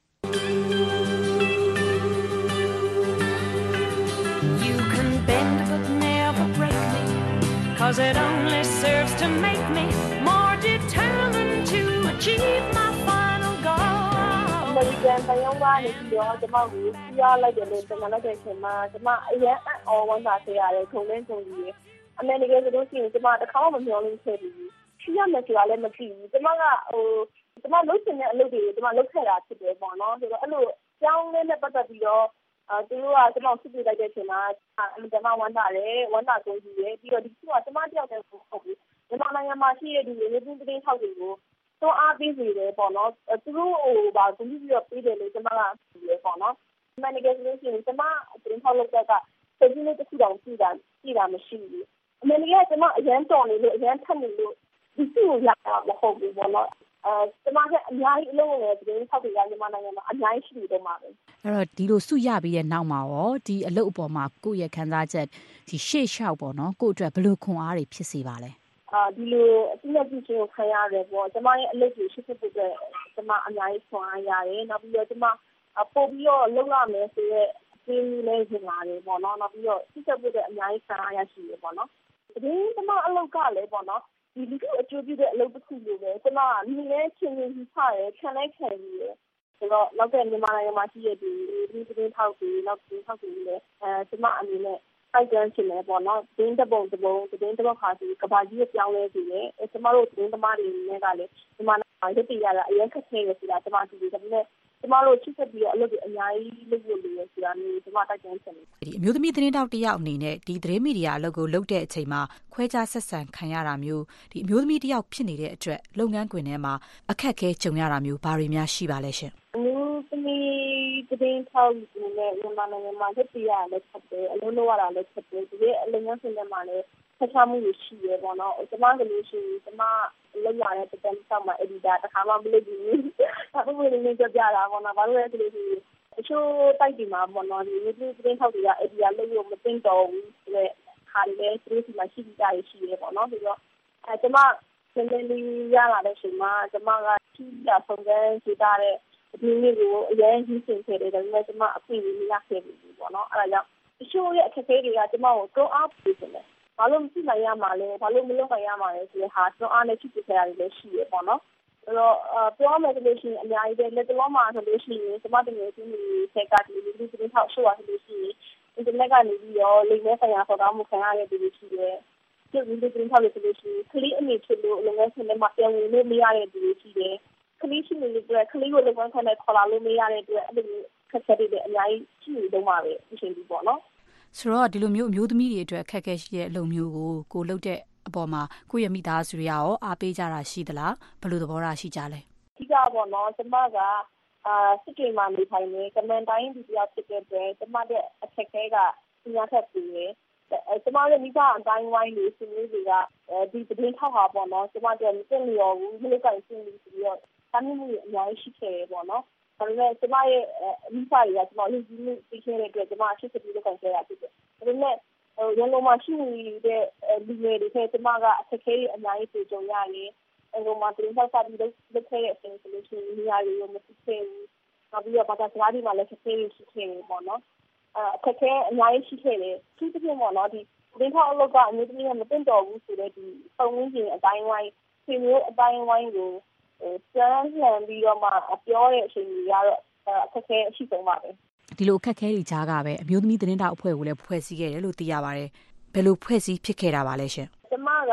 Cause it only serves to make me more determined to achieve my final goal.
American တန်ယုံကနေပြီးတော့ကျွန်မကိုပြလိုက်တယ်လို့ကျွန်တော်လည်းချိန်မှာကျွန်မအရင်အော်ဝန်တာစေရတယ်ခုံလင်းခုံကြီး American ဆိုလို့ရှိရင်ကျွန်မတစ်ခါမှမမျှော်လင့်ခဲ့ဘူး။ရှိရမယ်ဆိုတာလည်းမသိဘူး။ကျွန်မကကျွန်မလုပ်ချင်တဲ့အလုပ်တွေကိုကျွန်မလုပ်ခဲ့တာဖြစ်တယ်ပေါ့နော်။ဆိုတော့အဲ့လိုကြောင်းလေးနဲ့ပတ်သက်ပြီးတော့သူတို့ကကျွန်တော်စစ်ပြလိုက်တဲ့အချိန်မှာကျွန်မဝမ်းသာတယ်ဝမ်းသာကိုကြီးတယ်ပြီးတော့ဒီကကျွန်မတယောက်တည်းကိုဟုတ်ပြီမြန်မာနိုင်ငံမှာရှိတဲ့ဒီရေပင်းတင်းထောက်တွေကိုတော့အားပေးနေတယ်ပေါ့နော်သူတို့ဘာသူတို့ပြီးတော့ပေးတယ်လို့ကျွန်မကပြောရပေါ့နော်မန်နေဂျာလို့ရှိရင်ကျွန်မတင်းထောက်လုပ်တဲ့ကစိတ်ကြီးလေးတစ်ခုတောင်ကြည့်တာမရှိဘူးအမေကကျွန်မအရန်တော်နေလို့အရန်ထက်နေလို့ဒီစုကိုရတာမဟုတ်ဘူးပေါ့နော်ကျွန်မကအများကြီးအလုပ်လုပ်နေတဲ့တင်းထောက်တွေကမြန်မာနိုင်ငံမှာအများကြီးရှိနေတော့မှာပဲ
အဲ့တော့ဒီလိုစုရပြီးတဲ့နောက်မှာရောဒီအလုပ်အပေါ်မှာကိုယ့်ရဲ့ခံစားချက်ဒီရှေ့လျှောက်ပေါ့နော်ကိုယ့်အတွက်ဘယ်လိုခွန်အားတွေဖြစ်စေပါလဲ
ဒီလိုအသိဉာဏ်ပြုခြင်းကိုခံရတယ်ပေါ့ကျွန်မရဲ့အလုပ်ကိုရှိဖို့အတွက်ကျွန်မအများကြီးခွန်အားရတယ်နောက်ပြီးတော့ကျွန်မပို့ပြီးတော့လုပ်ရမယ်ဆိုတော့ဒီလေးရှင်လာတယ်ပေါ့နော်နောက်ပြီးတော့ရှိဖို့အတွက်အများကြီးခံအားရရှိရပေါ့နော်ဒီကျွန်မအလုပ်ကလည်းပေါ့နော်ဒီလူအကျိုးပြုတဲ့အလုပ်တစ်ခုလိုပဲကျွန်မမိလဲချင်းချင်းထားရခံလိုက်ခံရဆိုတော့နောက်တဲ့မြန်မာနိုင်ငံမှာရှိတဲ့ဒီသတင်းထောက်တွေနောက်သတင်းထောက်တွေလည်းကျွန်မအနေနဲ့အိုက်တန်ရှင်လည်းပေါ့နော်သတင်းတပုံသတင်းတပုတ်ခါစီကဘာကြီးပြောင်းလဲစီတယ်ကျွန်မတို့သတင်းသမားတွေနဲ့ကလည်းမြန်မာနိုင်ငံရည်တည်ရတာအရင်ခက်ခဲရစီတာကျွန်မဒီဒါပေမဲ့ကျွန်မတို့ချစ်ဆက်ပြီးတော့အလုပ်တွေအများကြီးလုပ်လို့ရဆိုတာမျိုးကျွန်မတိုက်တွန်းချင်တယ်
ဒီအမျိုးသမီးသတင်းတောက်တယောက်အနေနဲ့ဒီသတင်းမီဒီယာအလုပ်ကိုလုပ်တဲ့အချိန်မှာခွဲခြားဆက်ဆံခံရတာမျိုးဒီအမျိုးသမီးတယောက်ဖြစ်နေတဲ့အတွက်လုပ်ငန်းခွင်ထဲမှာအခက်အခဲကြုံရတာမျိုးဘာတွေများရှိပါလဲရှင်
အမျိုးသမီးသတင်းထောက်တွေနဲ့မြန်မာနိုင်ငံမှာရည်တည်ရလည်းဖြစ်တယ်အလုပ်လုပ်ရတာလည်းဖြစ်တယ်ဒီအလုပ်ငန်းခွင်ထဲမှာလည်းဆက်ဆံမှုရှိရပေါ့နော်ကျွန်မကလည်းရှိကျွန်မလောက်ရတဲ့တက်တောက်မှာ editor တခါမှမလုပ်ဘူးဒါပေမဲ့လည်းကြပြတာပေါ့နော်ဘာလို့လဲဆိုလို့ရှိရင်အချို့တိုက်ဒီမှာပေါ့နော်ဒီသတင်းထောက်တွေက editor လုပ်လို့မသိတော့ဘူးဆိုတော့ခါလေးသူတို့ဒီမှာရှိကြရရှိရပေါ့နော်ပြီးတော့ကျွန်မနည်းနည်းလေးရလာတဲ့အချိန်မှာကျွန်မကထိရဆုံးတဲ့ဒေတာတဲ့ဒီနေ့ကိုအရင်ကြီးစင်ခဲ့တယ်ဒါပေမဲ့ကျွန်မအခွင့်အရေးမရခဲ့ဘူးပေါ့နော်အဲ့ဒါကြောင့်အချို့ရဲ့အခက်အခဲတွေကကျွန်မကိုတွန်းအားပေးတယ်ဘာလို့မရှိနိုင်ရမှာလဲဘာလို့မလုပ်နိုင်ရမှာလဲဆိုတဲ့ဟာတွန်းအားနဲ့ဖြစ်ဖြစ်ခဲ့ရတယ်လည်းရှိရပေါ့နော်အဲ့တော့ပြောမယ်ဆိုလို့ရှိရင်အများကြီးပဲလက်တော်မှာဆိုလို့ရှိရင်ကျွန်မတကယ်ချင်းဒီဆက်ကဒီလူသတင်းထောက်ရှိရဆိုလို့ရှိရင်အင်တာနက်ကနေပြီးတော့လိမ်မဲဆိုင်ရာခေါ်တော့မှုခံရတဲ့လူတွေရှိတယ်ဒီလူသတင်းထောက်တွေဆိုလို့ရှိရင်ခလီအမိဖြစ်လို့လုပ်ငန်းရှင်တွေမှာပြန်ဝင်လို့မရတဲ့လူတွေရှိတယ်ခလီရှိနေတဲ့အတွက်ခလီကိုလုပ်ငန်းခွင်နဲ့ခေါ်လာလို့မရတဲ့အတွက်အဲ့လိုခက်ခဲတွေအများကြီးရှိနေတော့မှာပဲအရှင်ဒီပေါ့နော်
ဆိုတော့ဒီလိုမျိုးအမျိုးသမီးတွေအတွက်အခက်အခဲရှိတဲ့အလုပ်မျိုးကိုလုပ်တဲ့အပေါ်မှာကိုယ့်ရဲ့မိသားစုတွေရောအားပေးကြတာရှိသလားဘယ်လိုသဘောထားရှိကြလဲ
အဓိကပေါ့နော်ကျမကစစ်တွေမှာနေထိုင်နေကမန်တိုင်းဒီပြောက်ဖြစ်တဲ့အတွက်ကျမတဲ့အခက်အခဲကညာထက်ပြီးတယ်ကျမတို့မိဘအတိုင်းဝိုင်းလေးဆွေးနွေးတွေကဒီသတင်းထောက်ဟာပေါ့နော်ကျမတို့မသိလျော်ဘူးမလုပ်ကိုင်ရှင်းလို့ဆိုပြီးတော့တမ်းမှုအများကြီးရှိခဲ့တယ်ပေါ့နော်ဒါပေမဲ့ကျမရဲ့မိဘတွေကကျမလူကြီးမှုသိခဲ့တဲ့အတွက်ကျမအဖြစ်ပြီးလုပ်ကိုင်ခဲ့ရဖြစ်တယ်ဒါပေမဲ့ရန်ကုန်မှာရှိနေတဲ့လူငယ်တွေထဲကျမကအခက်အခဲအများကြီးကြုံရတယ်အလုံးမှာတင်ဆက်ပြီးလုပ်ခဲ့တဲ့အချိန်ဆိုလို့ရှိရင်နေရာတွေကိုမသိခဲ့ဘူးနောက်ပြီးတော့ဘာသာစကားတွေမှာလည်းခက်ခဲရှိခဲ့တယ်ပေါ့နော်အခက်အခဲအများကြီးရှိခဲ့တယ်သူတစ်ပြည့်ပေါ့နော်ဒီတင်ထောက်အလုပ်ကအမျိုးသမီးကမတင်တော်ဘူးဆိုတဲ့ဒီပုံရင်းချင်းအတိုင်းဝိုင်းဆွေမျိုးအတိုင်းဝိုင်းကိုပြန်လှန်ပြီးတော့မှပြောတဲ့အချိန်ကြီးကတော့အခက်အခဲအရှိဆုံးပါပဲ
ဒီလိုအခက်အခဲတွေကြားကပဲအမျိုးသမီးသတင်းတောက်အဖွဲ့ကိုလည်းဖွဲ့စည်းခဲ့တယ်လို့သိရပါတယ်ဘယ်လိုဖွဲ့စည်းဖြစ်ခဲ့တာပါလဲရှင်
ကျမက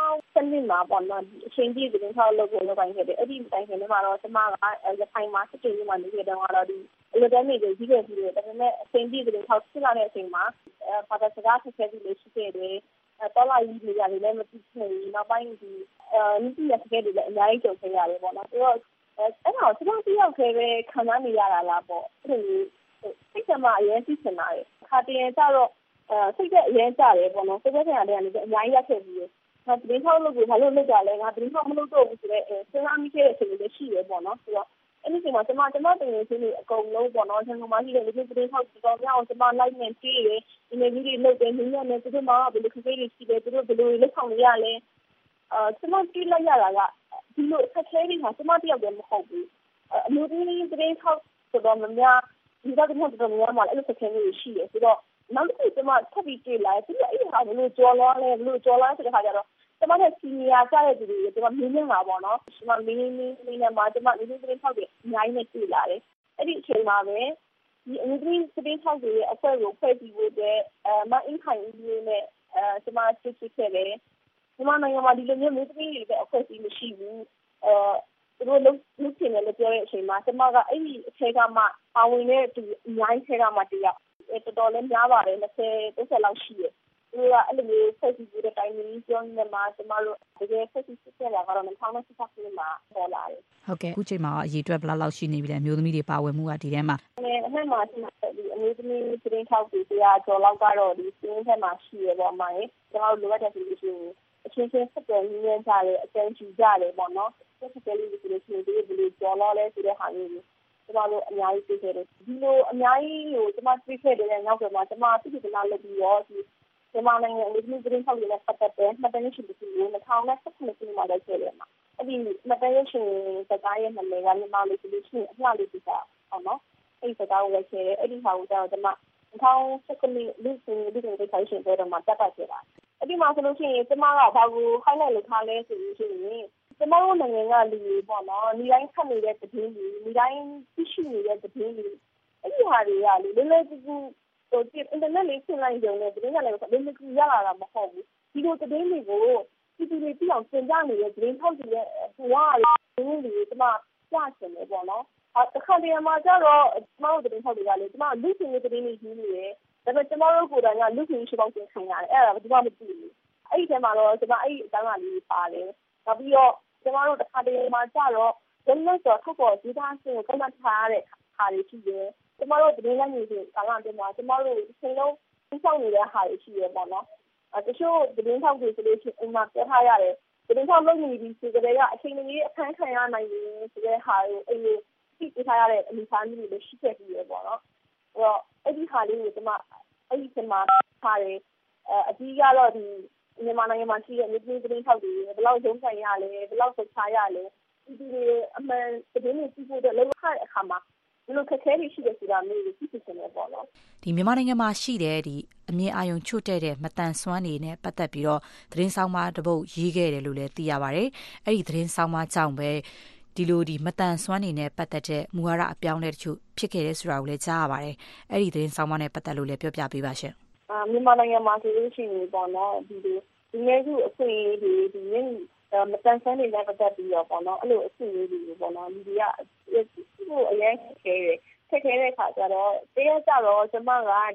2012မှာပေါ့နော်အချိန်ကြီးသတင်းထောက်လုပ်ဖို့လုပ်ပိုင်းခဲ့တယ်အဲ့ဒီတိုင်ခင်မှာတော့ကျမကရခိုင်မှာစစ်တေးမှာနေခဲ့တဲ့ကတော့ဒီအလုပ်တန်းတွေကြီးခဲ့ပြီးတယ်ဒါပေမဲ့အချိန်ကြီးသတင်းထောက်ဖြစ်လာတဲ့အချိန်မှာဘာသာစကားဆက်ဆက်ပြီးလို့ရှိခဲ့တယ်တော်လာကြီးတွေလည်းမသိခဲ့ဘူးနောက်ပိုင်းဒီနိတိရစကားတွေလည်းအများကြီးကြုံခဲ့ရတယ်ပေါ့နော်ဆိုတော့အဲ့တော့ကျမတယောက်တည်းပဲခံစားနေရတာလားပေါ့အဲ့ဒီစိတ်ကမှအရင်သိချင်တာလေခါတည်းကျတော့စိတ်ကအရင်ကြတယ်ပေါ့နော်စိတ်ကလည်းအများကြီးရက်ခဲ့ပြီးငါသတင်းထောက်လို့ကိုဘာလို့လုပ်ကြလဲငါသတင်းထောက်မလုပ်တော့ဘူးဆိုတော့စဉ်းစားမိခဲ့တဲ့အချိန်လေးရှိတယ်ပေါ့နော်ဆိုတော့အဲ့ဒီချိန်မှာကျမတင်နေချင်းတွေအကုန်လုံးပေါ့နော်ကျွန်တော်မှရှိတဲ့လူသတင်းထောက်ဒီကောင်များအောင်ကျမလိုက်နေကြည့်တယ်ဒီနေ့ကြီးလုပ်တယ်နင်းရနေသူတို့မှဘယ်လိုခက်ခဲတွေရှိတယ်သူတို့ဘယ်လိုလက်ဆောင်တွေရလဲကျမကြည့်လိုက်ရတာကဒီလိုအခက်အခဲတွေဟာကျမတယောက်တည်းမဟုတ်ဘူးအမျိုးသမီးသတင်းထောက်ဆိုတော့များဒီကသတင်းထောက်တော်များမှာအဲ့လိုခက်ခဲတွေရှိတယ်ဆိုတော့နောက်တစ်ခုကျမထပ်ပြီးတွေ့လာတယ်ပြီးတော့အဲ့ဒီဟာဘယ်လိုကြော်လွှားလဲဘယ်လိုကြော်လွှားဆိုတဲ့ခါကျတော့ကျမတဲ့စီနီယာကြတဲ့သူတွေကျမမင်းနေတာပေါ့နော်ကျမမင်းနဲ့မှာကျမလူကြီးသတင်းထောက်တွေအများကြီးနဲ့တွေ့လာတယ်အဲ့ဒီအချိန်မှာပဲဒီအမျိုးသမီးသတင်းထောက်တွေရဲ့အဖွဲ့ကိုဖွဲ့စည်းဖို့အတွက်မအင်းခိုင်ဦးလေးနဲ့ကျမဆွေးနွေးခဲ့တယ်ကျမနိုင်ငံမှာဒီလိုမျိုးမျိုးသမီးတွေရဲ့အဖွဲ့အစည်းမရှိဘူးသူတို့လုပ်ချင်တယ်လို့ပြောတဲ့အချိန်မှာကျမကအဲ့ဒီအထက်ကမှပါဝင်တဲ့သူအများကြီးထဲကမှတယောက်တော်တော်လေးများပါတယ်20-30လောက်ရှိတယ်သူကအဲ့လိုမျိုးဆက်ပြီးတဲ့တိုင်းမျိုးပြောနေမှာကျမတို့တကယ်ဆက်ပြီးဆက်လာကတော့2016ခုမှာပေါ်လာတယ်
ဟုတ်ကဲ့အခုချိန်မှာအရေးအတွက်ဘယ်လောက်ရှိနေပြီလဲအမျိုးသမီးတွေပါဝင်မှုကဒီထဲမှာ
အမှန်မှာဒီအမျိုးသမီးသတင်းထောက်တွေကျော်လောက်ကတော့ဒီစင်းထဲမှာရှိရပေါ့မှာကျမတို့လိုအပ်တဲ့ဆိုလို့ရှိရင်အချင်းချင်းဆက်သွယ်ရင်းကြတယ်အကျဉ်းချကြတယ်ပေါ့နော်ဆက်သွယ်လို့ဆိုလို့ရှိရင်ဒီလိုကျော်လောက်လဲဆိုတဲ့ဟာမျိုးကျမတို့အများကြီးသိခဲ့တယ်ဒီလိုအများကြီးကိုကျမသိခဲ့တဲ့နောက်ပိုင်းမှာကျမသိတယ်လားလို့ပြီးတော့ဒီမြန်မာနိုင်ငံအမျိုးသမီးသတင်းထောက်တွေနဲ့ပတ်သက်တဲ့မှတ်တမ်းရုပ်ရှင်တစ်ခုကို2017ခုနှစ်မှာလုပ်ခဲ့တယ်မှာအဲ့ဒီမှတ်တမ်းရုပ်ရှင်စကားရဲ့နာမည်ကမြန်မာလိုဆိုလို့ရှိရင်အလှလေးပြတာဟုတ်နော်အဲ့ဒီစကားကိုလုပ်ခဲ့တယ်အဲ့ဒီဟာကိုကျတော့ကျမ2019ခုနှစ်လူရှင်ရှင်ပေါ်တော့မှာတက်တက်ခဲ့တာအဲ့ဒီမှာဆိုလို့ရှိရင်ကျမကဘာကို highlight လုပ်ထားလဲဆိုလို့ရှိရင်ကျမတို့နိုင်ငံကလူတွေပေါ့နော်ဒီတိုင်းဖတ်နေတဲ့သတင်းတွေဒီတိုင်းသိရှိနေတဲ့သတင်းတွေအဲ့ဒီဟာတွေကလေလွယ်လွယ်ကူကူဟိုအင်တာနက်လေးဆင်းလိုက်ကြုံနဲ့သတင်းကလည်းလွယ်လွယ်ကူရလာတာမဟုတ်ဘူးဒီလိုသတင်းတွေကိုပြည်သူတွေသိအောင်သင်ကြားနေတဲ့သတင်းထောက်တွေရဲ့ဟိုကသတင်းတွေကျမကြားချင်တယ်ပေါ့နော်အခါတည်းမှာကျတော့ကျမတို့သတင်းထောက်တွေကလေကျမလူရှင်တွေသတင်းတွေယူနေတယ်ဒါပေမဲ့ကျမတို့ကိုယ်တိုင်ကလူရှင်ရှိပေါင်းသင်ခံရတယ်အဲ့ဒါဘာမှမသိဘူးအဲ့ဒီထဲမှာတော့ကျမအဲ့ဒီအတန်းကလေးပါတယ်နောက်ပြီးတော့ကျမတို့တစ်ခါတည်းမှာကျတော့ရင်းနှီးတော့ထုတ်ပေါ်ဒီသားရှင်ကိုကန့်သတ်ထားရတဲ့ဟာတွေရှိတယ်ကျမတို့သတင်းလိုက်နေစဉ်ကာလအတွင်းမှာကျမတို့အချိန်လုံးစောင့်နေတဲ့ဟာတွေရှိရပေါ့နော်တချို့သတင်းထောက်တွေဆိုလို့ရှိရင်အိမ်မှာပြောထားရတယ်သတင်းထောက်လုပ်နေပြီဆိုကြတဲ့အချိန်ကြီးအခန်းခံရနိုင်တယ်ဆိုတဲ့ဟာကိုအိမ်ကိုသိပြထားရတဲ့အနေအထားမျိုးတွေရှိခဲ့ပြီးရပေါ့နော်အဲ့ဒီဟာလေးကိုကျမအဲ့ဒီချိန်မှာထားတယ်အကြီးကတော့ဒီမြန်မာနိုင်ငံမှာရှိတဲ့မြို့သတင်းထောက်တွေဘယ်လောက်ရုံးဆိုင်ရလဲဘယ်လောက်ဆက်ချရလဲဒီအမှန်သတင်းတွေသိဖို့လောက်ခတဲ့အခါမှာဒီလိုခက်ခဲတွေရှိတယ်ဆိုတာမျိုးကိုသိချင်တယ်ပေါ့နော်
ဒီမြန်မာနိုင်ငံမှာရှိတဲ့ဒီအမြင်အာရုံချွတ်တဲ့မတန်ဆွမ်းနေနဲ့ပတ်သက်ပြီးတော့သတင်းဆောင်မတစ်ပုဒ်ရေးခဲ့တယ်လို့လည်းသိရပါတယ်အဲ့ဒီသတင်းဆောင်မကြောင့်ပဲဒီလိုဒီမတန်ဆွမ်းနေနဲ့ပတ်သက်တဲ့မူဝါဒအပြောင်းလဲတချို့ဖြစ်ခဲ့တယ်ဆိုတာကိုလည်းကြားရပါတယ်အဲ့ဒီသတင်းဆောင်မနဲ့ပတ်သက်လို့လည်းပြောပြပေးပါရှင်
မြန်မာနိုင်ငံမှာဆိုလို့ရှိရင်ပေါ့နော်ဒီနေ့ခုအခွင့်အရေးဒီနေ့မတန်ဆွမ်းနေနဲ့ပတ်သက်ပြီးတော့ပေါ့နော်အဲ့လိုအခွင့်အရေးတွေပေါ့နော်ဒီကဟိုအရင်ခက်ခဲတဲ့ခါကျတော့တရားကြတော့ကျမက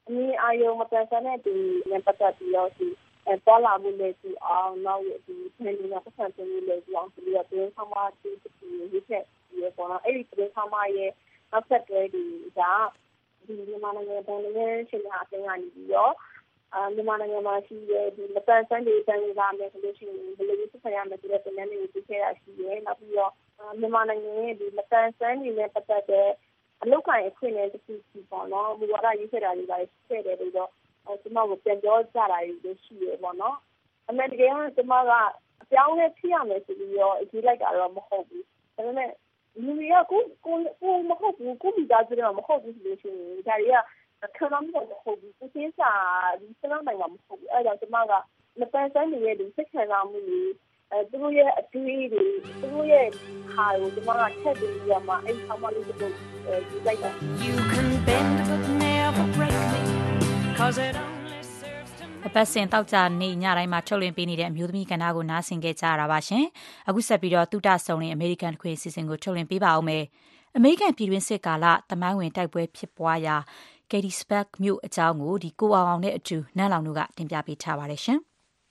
အမြင်အာရုံမတန်ဆန်းတဲ့သူနဲ့ပတ်သက်ပြီးတော့ပေါ်လာမှုလေးသူအောင်နောက်ဒီပြည်နယ်ပတ်သက်မှုလေးသူအောင်ပြီးတော့သတင်းဆောင်မတူတူရွေးချက်ပြီးတော့အဲ့ဒီသတင်းဆောင်မရဲ့နောက်ဆက်တွဲဒီကဒီမြန်မာနိုင်ငံဗန်လင်းရှင်များအသင်းကနေပြီးတော့မြန်မာနိုင်ငံမှာရှိတဲ့ဒီမတန်ဆန်းတွေတန်လာမယ်ဆိုလို့ရှိရင်ဘယ်လိုဖြစ်ရမလဲဆိုတဲ့ပုံစံမျိုးကိုသိခဲ့ရရှိရဲနောက်ပြီးတော့မြန်မာနိုင်ငံရဲ့ဒီမတန်ဆန်းတွေနဲ့ပတ်သက်တဲ့အလုပ်ကိုင်အခွင့်အရေးတစ်ခုစီပေါ့နော်မူဝါဒရေးဆက်တာတွေပါရှိခဲ့တယ်လို့တော့ကျွန်မကိုပြန်ပြောကြတာတွေရှိရပေါ့နော်အမှန်တကယ်ကကျွန်မကအပြောင်းလဲဖြစ်ရမယ်ဆိုပြီးတော့ရေးလိုက်တာတော့မဟုတ်ဘူးဒါပေမဲ့လူတွေကကိုမဟုတ်ဘူးကိုမိသားစုတွေမဟုတ်ဘူးဆိုလို့ရှိရင်ဒါတွေကခံရမှာမဟုတ်ဘူးသူစစာဒီစမ်းနိုင်မှာမဟုတ်ဘူးအဲ့တော့ကျွန်မကမတန်ဆန်းနေတဲ့ဒီစိတ်ခံစားမှုတွေသူတို့ရဲ့အတွေးတွေသူတို့ရဲ့ဟာကိုကျွန်မကထည့်ပြီးရမှာအဲ့ဒီဆောင်မလေးတို့ရေးလိုက်တာ
You can bend but never break me cause it only serves to
အပတ်စဉ်တောက်ကြနေညတိုင်းမှာထုတ်လွှင့်ပေးနေတဲ့အမျိုးသမီးကဏ္ဍကိုနားဆင်ကြကြရတာပါရှင်အခုဆက်ပြီးတော့တုဒဆုံနေအမေရိကန်ခွေအစီအစဉ်ကိုထုတ်လွှင့်ပေးပါအောင်မယ်အမေရိကန်ပြည်တွင်းစစ်ကာလတမိုင်းဝင်တိုက်ပွဲဖြစ်ပွားရာGettysburg မြို့အကြောင်းကိုဒီကိုအောင်နဲ့အတူနန်းလောင်တို့ကတင်ပြပေးထားပါတယ်ရှင်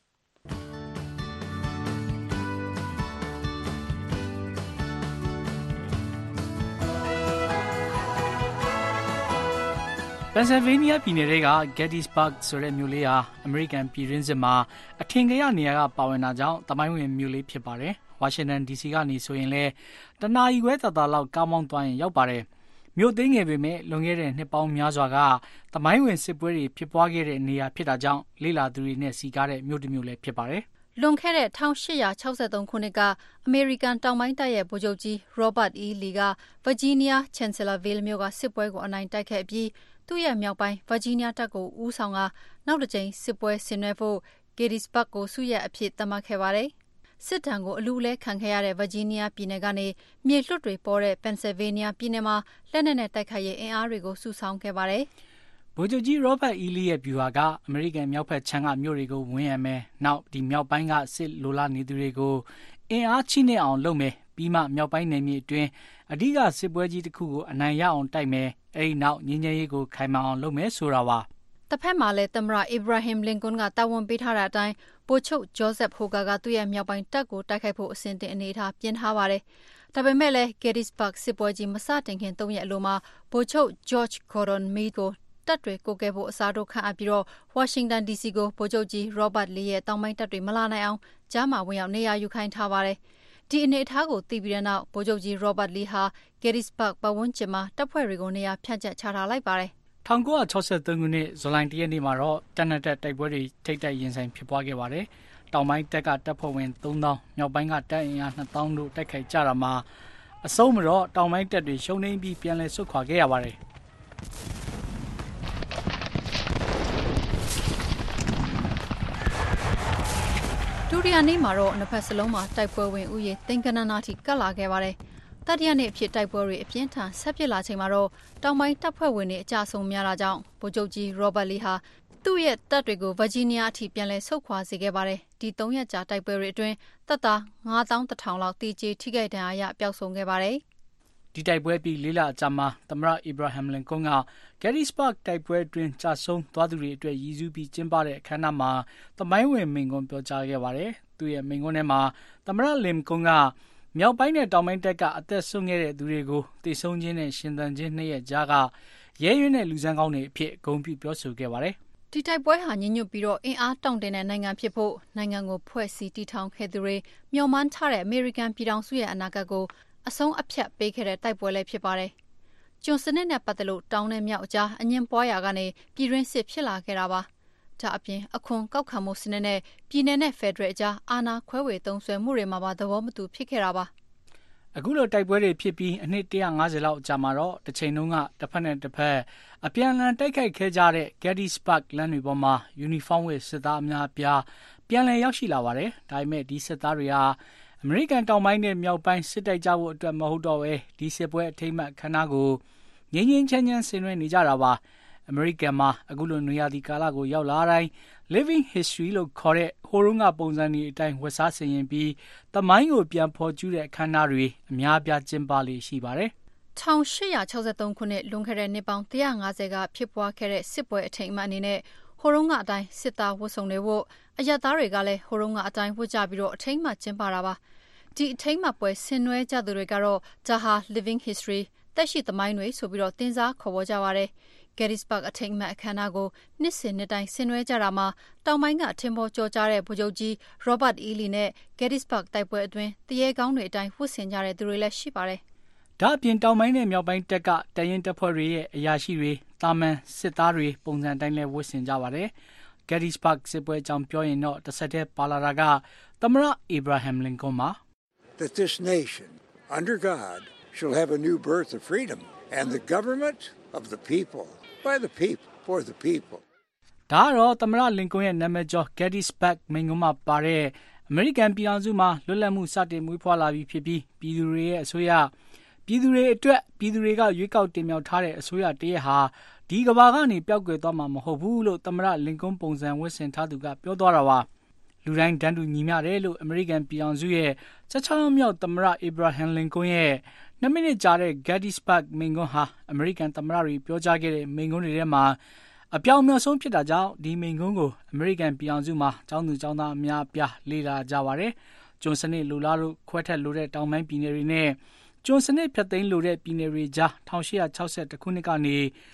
ပန်ဆယ်ဗေးနီးယားပြည်နယ်က Gettysburg ဆိုတဲ့မြို့လေးဟာအမေရိကန်ပြည်တွင်းစစ်မှာအထင်ကရနေရာကပါဝင်တာကြောင့်တမိုင်းဝင်မြို့လေးဖြစ်ပါတယ်။ဝါရှင်တန် DC ကနေဆိုရင်လည်းတနာရီခွဲသာလောက်ကားမောင်းသွားရင်ရောက်ပါတယ်။မြို့သေးငယ်ပေမဲ့လွန်ခဲ့တဲ့နှစ်ပေါင်းများစွာကတမိုင်းဝင်စစ်ပွဲတွေဖြစ်ပွားခဲ့တဲ့နေရာဖြစ်တာကြောင့်လေ့လာသူတွေနဲ့စီကားတဲ့မြို့တစ်မြို့လည်းဖြစ်ပါတယ်
။လွန်ခဲ့တဲ့1863ခုနှစ်ကအမေရိကန်တောင်ပိုင်းတပ်ရဲ့ဗိုလ်ချုပ်ကြီး Robert E. Lee က Virginia Chancellorsville မြို့ကစစ်ပွဲကိုအနိုင်တိုက်ခဲ့ပြီးသူ့ရဲ့မြောက်ပိုင်း Virginia တပ်ကိုဦးဆောင်ကနောက်တစ်ကြိမ်စစ်ပွဲဆင်နွှဲဖို့ Gettysburg ကိုစုရပ်အဖြစ်သတ်မှတ်ခဲ့ပါတယ်။စစ်တမ်းကိုအလူလဲခံခဲ့ရတဲ့ Virginia ပြည်နယ်ကနေမြေလွတ်တွေပေါ်တဲ့ Pennsylvania ပြည်နယ်မှာလက်နက်နဲ့တိုက်ခိုက်ရေးအင်အားတွေကိုစုဆောင်းခဲ့ပါတယ်
။ဗိုလ်ချုပ်ကြီး Robert E. Lee ရဲ့ဗျူဟာကအမေရိကန်မြောက်ဘက်ခြမ်းကမြို့တွေကိုဝင်ရမယ်။နောက်ဒီမြောက်ပိုင်းကစစ်လိုလားနေသူတွေကိုအင်အားချိနဲ့အောင်လုပ်မယ်။ပြီးမှမြောက်ပိုင်းနယ်မြေအတွင်းအဓိကစစ်ပွဲကြီးတစ်ခုကိုအနိုင်ရအောင်တိုက်မယ်။အဲဒီနောက်ငြိမ်းချမ်းရေးကိုခိုင်မာအောင်လုပ်မယ်ဆိုတာပါ
။တစ်ဖက်မှာလည်းသမ္မတ Abraham Lincoln ကတာဝန်ပေးထားတဲ့အတိုင်းဗိုလ်ချုပ် Joseph Hooker ကသူ့ရဲ့မြောက်ပိုင်းတပ်ကိုတိုက်ခိုက်ဖို့အစဉ်တင်အနေထားပြင်ထားပါတယ်။ဒါပေမဲ့လည်း Gettysburg စစ်ပွဲကြီးမစတင်ခင်3ရက်အလိုမှာဗိုလ်ချုပ် George Gordon Meade ကိုတပ်တွေကိုကဲဖို့အစားထိုးခန့်အပ်ပြီးတော့ Washington DC ကိုဗိုလ်ချုပ်ကြီး Robert Lee ရဲ့တောင်ပိုင်းတပ်တွေမလာနိုင်အောင်ကြားမှာဝင်ရောက်နေရာယူခိုင်းထားပါတယ်။ဒီအနေအထားကိုသိပြီးတဲ့နောက်ဗိုလ်ချုပ်ကြီး Robert Lee ဟာ Gettysburg ပတ်ဝန်းကျင်မှာတပ်ဖွဲ့တွေကိုနေရာဖြန့်ကျက်ချထားလိုက်ပါတယ်
။1963ခုနှစ်ဇူလိုင်1ရက်နေ့မှာတော့တပ်နဲ့တပ်တိုက်ပွဲတွေထိပ်တိုက်ရင်ဆိုင်ဖြစ်ပွားခဲ့ပါတယ်။တောင်ပိုင်းတပ်ကတပ်ဖွဲ့ဝင်3000မြောက်ပိုင်းကတပ်အင်အား2000တို့တိုက်ခိုက်ကြတာမှာအဆုံးမတော့တောင်ပိုင်းတပ်တွေရှုံးနိမ့်ပြီးပြန်လည်ဆုတ်ခွာခဲ့ရပါတယ်။
ဒုတိယနေ့မှာတော့နှစ်ဖက်စလုံးမှာတိုက်ပွဲဝင်ဥယျာဉ်သိန်းကနန်းနာထိကပ်လာခဲ့ပါတယ်။တတိယနေ့အဖြစ်တိုက်ပွဲတွေအပြင်းထန်ဆက်ဖြစ်လာချိန်မှာတော့တောင်ပိုင်းတပ်ဖွဲ့ဝင်တွေအကြဆုံးများတာကြောင့်ဗိုလ်ချုပ်ကြီး Robert Lee ဟာသူ့ရဲ့တပ်တွေကို Virginia အထိပြန်လည်ဆုတ်ခွာစေခဲ့ပါတယ်။ဒီ3ရက်ကြာတိုက်ပွဲတွေအတွင်းတပ်သား9100လောက်တေကျေထိခိုက်ဒဏ်ရာရပျောက်ဆုံးခဲ့ပါတယ်
။ဒီတိုက်ပွဲပြီး၄လအကြာမှာသမ္မတ Abraham Lincoln က Gettysburg တိုက်ပွဲအတွင်းကြာဆုံးသွားသူတွေအတွက်ရည်စူးပြီးကျင်းပတဲ့အခမ်းအနားမှာသမိုင်းဝင်မိန့်ခွန်းပြောကြားခဲ့ပါတယ်။သူ့ရဲ့မိန့်ခွန်းထဲမှာသမ္မတ Lincoln ကမြောက်ပိုင်းနဲ့တောင်ပိုင်းတပ်ကအသက်ဆုံးခဲ့တဲ့သူတွေကိုတေဆုံးခြင်းနဲ့ရှင်သန်ခြင်းနှစ်ရဲ့ကြားကရဲရွံ့တဲ့လူစမ်းကောင်းတွေအဖြစ်ဂုဏ်ပြုပြောဆိုခဲ့ပါတယ်
။ဒီတိုက်ပွဲဟာညညွတ်ပြီးတော့အင်အားတောင့်တင်းတဲ့နိုင်ငံဖြစ်ဖို့နိုင်ငံကိုဖွဲ့စည်းတည်ထောင်ခဲ့သူတွေမျှော်မှန်းထားတဲ့အမေရိကန်ပြည်ထောင်စုရဲ့အနာဂတ်ကိုအဆုံးအဖြတ်ပေးခဲ့တဲ့တိုက်ပွဲလည်းဖြစ်ပါတယ်။ကျွန်စနစ်နဲ့ပတ်သက်လို့တောင်းနဲ့မြောက်အကြားအငြင်းပွားရာကနေပြည်တွင်းစစ်ဖြစ်လာခဲ့တာပါ။ဒါအပြင်အခွန်ကောက်ခံမှုစနစ်နဲ့ပြည်내နဲ့ဖက်ဒရယ်အကြားအာဏာခွဲဝေသုံးစွဲမှုတွေမှာပါသဘောမတူဖြစ်ခဲ့တာပါ
။အခုလိုတိုက်ပွဲတွေဖြစ်ပြီးအနှစ်150လောက်ကြာမှာတော့တစ်ချိန်လုံးကတစ်ဖက်နဲ့တစ်ဖက်အပြန်အလှန်တိုက်ခိုက်ခဲ့ကြတဲ့ Gettysburg လမ်းတွေပေါ်မှာယူနီဖောင်းဝတ်စစ်သားအများအပြားပြန်လည်ရောက်ရှိလာပါတယ်။ဒါပေမဲ့ဒီစစ်သားတွေဟာအမေရိကန်တောင်ပိုင်းနဲ့မြောက်ပိုင်းစစ်တိုက်ကြဖို့အတွက်မဟုတ်တော့ဘဲဒီစစ်ပွဲအထိမ်းအမှတ်ခမ်းနားကိုငြိမ်းငြိမ်းချမ်းချမ်းဆင်နွှဲနေကြတာပါအမေရိကန်မှာအခုလိုနွေရာသီကာလကိုရောက်လာတိုင်း living history လို့ခေါ်တဲ့ဟိုတုန်းကပုံစံတွေအတိုင်းဝတ်စားဆင်ရင်ပြီးသမိုင်းကိုပြန်ဖော်ကျူးတဲ့အခမ်းအနားတွေအများအပြားကျင်းပလေရှိပါတယ်
ဒ 1863ခုနှစ်လွန်ခဲ့တဲ့နှစ်ပေါင်း150ကဖြစ်ပွားခဲ့တဲ့စစ်ပွဲအထိမ်းအမှတ်အနေနဲ့ဟိုတုန်းကအတိုင်းစစ်သားဝတ်စုံတွေဝတ်အရပ်သားတွေကလည်းဟိုတုန်းကအတိုင်းဝတ်ကြပြီးတော့အထိမ်းအမှတ်ကျင်းပတာပါဒီအထိမ်းအမှတ်ပွဲဆင်နွှဲကြသူတွေကတော့ဒါဟာ living history သက်ရှိသမိုင်းတွေဆိုပြီးတော့တင်စားခေါ်ဝေါ်ကြပါတယ်Gettysburg အထိမ်းအမှတ်အခမ်းအနားကိုနှစ်စဉ်နှစ်တိုင်းဆင်နွှဲကြတာမှာတောင်ပိုင်းကထင်ပေါ်ကျော်ကြားတဲ့ဗိုလ်ချုပ်ကြီး Robert E. Lee နဲ့ Gettysburg တိုက်ပွဲအတွင်းတရေကောင်းတွေအတိုင်းဝတ်ဆင်ကြတဲ့သူတွေလည်းရှိပါတယ်
။ဒါအပြင်တောင်ပိုင်းနဲ့မြောက်ပိုင်းတက်ကတရင်တပ်ဖွဲ့တွေရဲ့အရာရှိတွေတာမန်စစ်သားတွေပုံစံတိုင်းလည်းဝတ်ဆင်ကြပါတယ်။ Gettysburg စစ်ပွဲအကြောင်းပြောရင်တော့တစ်ဆက်တည်းပါလာတာကသမ္မတ Abraham Lincoln ပါ
That this nation under God shall have a new birth of freedom and the government of the people.By the people, for the people.
ဒါကတော့သမ္မတလင်ကွန်းရဲ့နာမည်ကျော် Gettysburg မိန့်ခွန်းမှာပါတဲ့အမေရိကန်ပြည်ထောင်စုမှာလွတ်လပ်မှုစတင်မွေးဖွားလာပြီဖြစ်ပြီးပြည်သူတွေရဲ့အစိုးရပြည်သူတွေအတွက်ပြည်သူတွေကရွေးကောက်တင်မြှောက်ထားတဲ့အစိုးရတရက်ဟာဒီကမ္ဘာကနေပျောက်ကွယ်သွားမှာမဟုတ်ဘူးလို့သမ္မတလင်ကွန်းပုံစံဝတ်ဆင်ထားသူကပြောသွားတာပါလူတိုင်းတန်းတူညီမျှတယ်လို့အမေရိကန်ပြည်ထောင်စုရဲ့16မြောက်သမ္မတ Abraham Lincoln ရဲ့2မိနစ်ကြာတဲ့ Gettysburg မိန့်ခွန်းဟာအမေရိကန်သမ္မတတွေပြောကြားခဲ့တဲ့မိန့်ခွန်းတွေထဲမှာအပြောင်မြောက်ဆုံးဖြစ်တာကြောင့်ဒီမိန့်ခွန်းကိုအမေရိကန်ပြည်ထောင်စုမှာကျောင်းသူကျောင်းသားအများအပြားလေ့လာကြပါတယ်။ကျွန်းစနစ်လိုလားလို့ခွဲထွက်လိုတဲ့တောင်ပိုင်းပြည်နယ်တွေနဲ့ကျွန်းစနစ်ဖြတ်သိမ်းလိုတဲ့ပြည်နယ်တွေကြား1860ခုနှစ်ကနေ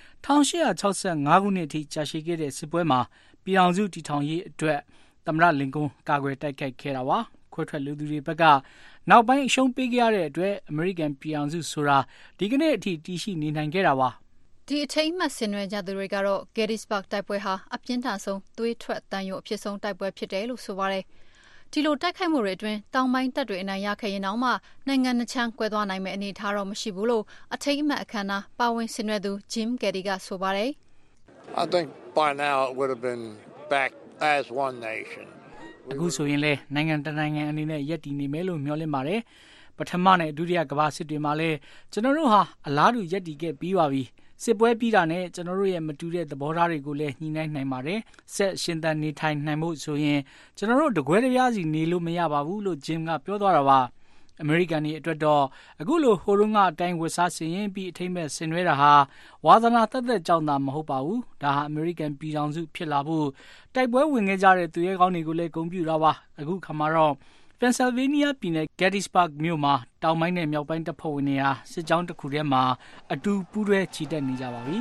1865ခုနှစ်အထိကြာရှည်ခဲ့တဲ့စစ်ပွဲမှာပြည်ထောင်စုတည်ထောင်ရေးအတွက်သမ္မတလင်ကွန်းကာကွယ်တိုက်ခိုက်ခဲ့တာပါ။ခွဲထွက်လူသူတွေဘက်ကနောက်ပိုင်းအရှုံးပေးခဲ့ရတဲ့အတွက်အမေရိကန်ပြည်ထောင်စုဆိုတာဒီကနေ့အထိတည်ရှိနေနိုင်ခဲ့တာပါ
ဒီအထိမ်းအမှတ်ဆင်နွှဲကြသူတွေကတော့ Gettysburg တိုက်ပွဲဟာအပြင်းထန်ဆုံးသွေးထွက်တန်ရုံအဖြစ်ဆုံးတိုက်ပွဲဖြစ်တယ်လို့ဆိုပါတယ်ဒီလိုတိုက်ခိုက်မှုတွေအတွင်းတောင်ပိုင်းတပ်တွေအနိုင်ရခဲ့ရင်တော့မှနိုင်ငံနှချမ်းကွဲသွားနိုင်မယ့်အနေအထားတော့မရှိဘူးလို့အထိမ်းအမှတ်အခမ်းအနားပါဝင်ဆင်နွှဲသူ Jim Getty ကဆိုပါတယ်
I think by now it would have been back as one nation
အခုဆိုရင်လေနိုင်ငံတနိုင်ငံအနေနဲ့ရပ်တည်နေမယ်လို့မျှော်လင့်ပါတယ်ပထမနဲ့ဒုတိယကမ္ဘာစစ်တွေမှာလည်းကျွန်တော်တို့ဟာအလားတူရပ်တည်ခဲ့ပြီးပါပြီစစ်ပွဲပြီးတာနဲ့ကျွန်တော်တို့ရဲ့မတူတဲ့သဘောထားတွေကိုလည်းညှိနှိုင်းနိုင်ပါတယ်ဆက်ရှင်သန်နေထိုင်နိုင်မှုဆိုရင်ကျွန်တော်တို့တကွဲတပြားစီနေလို့မရပါဘူးလို့ဂျင်ကပြောသွားတာပါအမေရိကန်တွေအတွက်တော့အခုလိုဟိုတုန်းကအတိုင်းဝတ်စားဆင်ရင်ပြီးအထိမ့်မဲ့ဆင်နွှဲတာဟာဝါသနာသက်သက်ကြောင့်သာမဟုတ်ပါဘူးဒါဟာအမေရိကန်ပြည်ထောင်စုဖြစ်လာဖို့တိုက်ပွဲဝင်ခဲ့ကြတဲ့သူရဲကောင်းတွေကိုလည်းဂုဏ်ပြုတာပါအခုခါမှာတော့Pennsylvania ပြည်နယ် Gettysburg မြို့မှာတောင်ပိုင်းနဲ့မြောက်ပိုင်းတပ်ဖွဲ့ဝင်တွေဟာစစ်ကြောင်းတစ်ခုထဲမှာအတူပူးတွဲချီတက်နေကြပါပြီ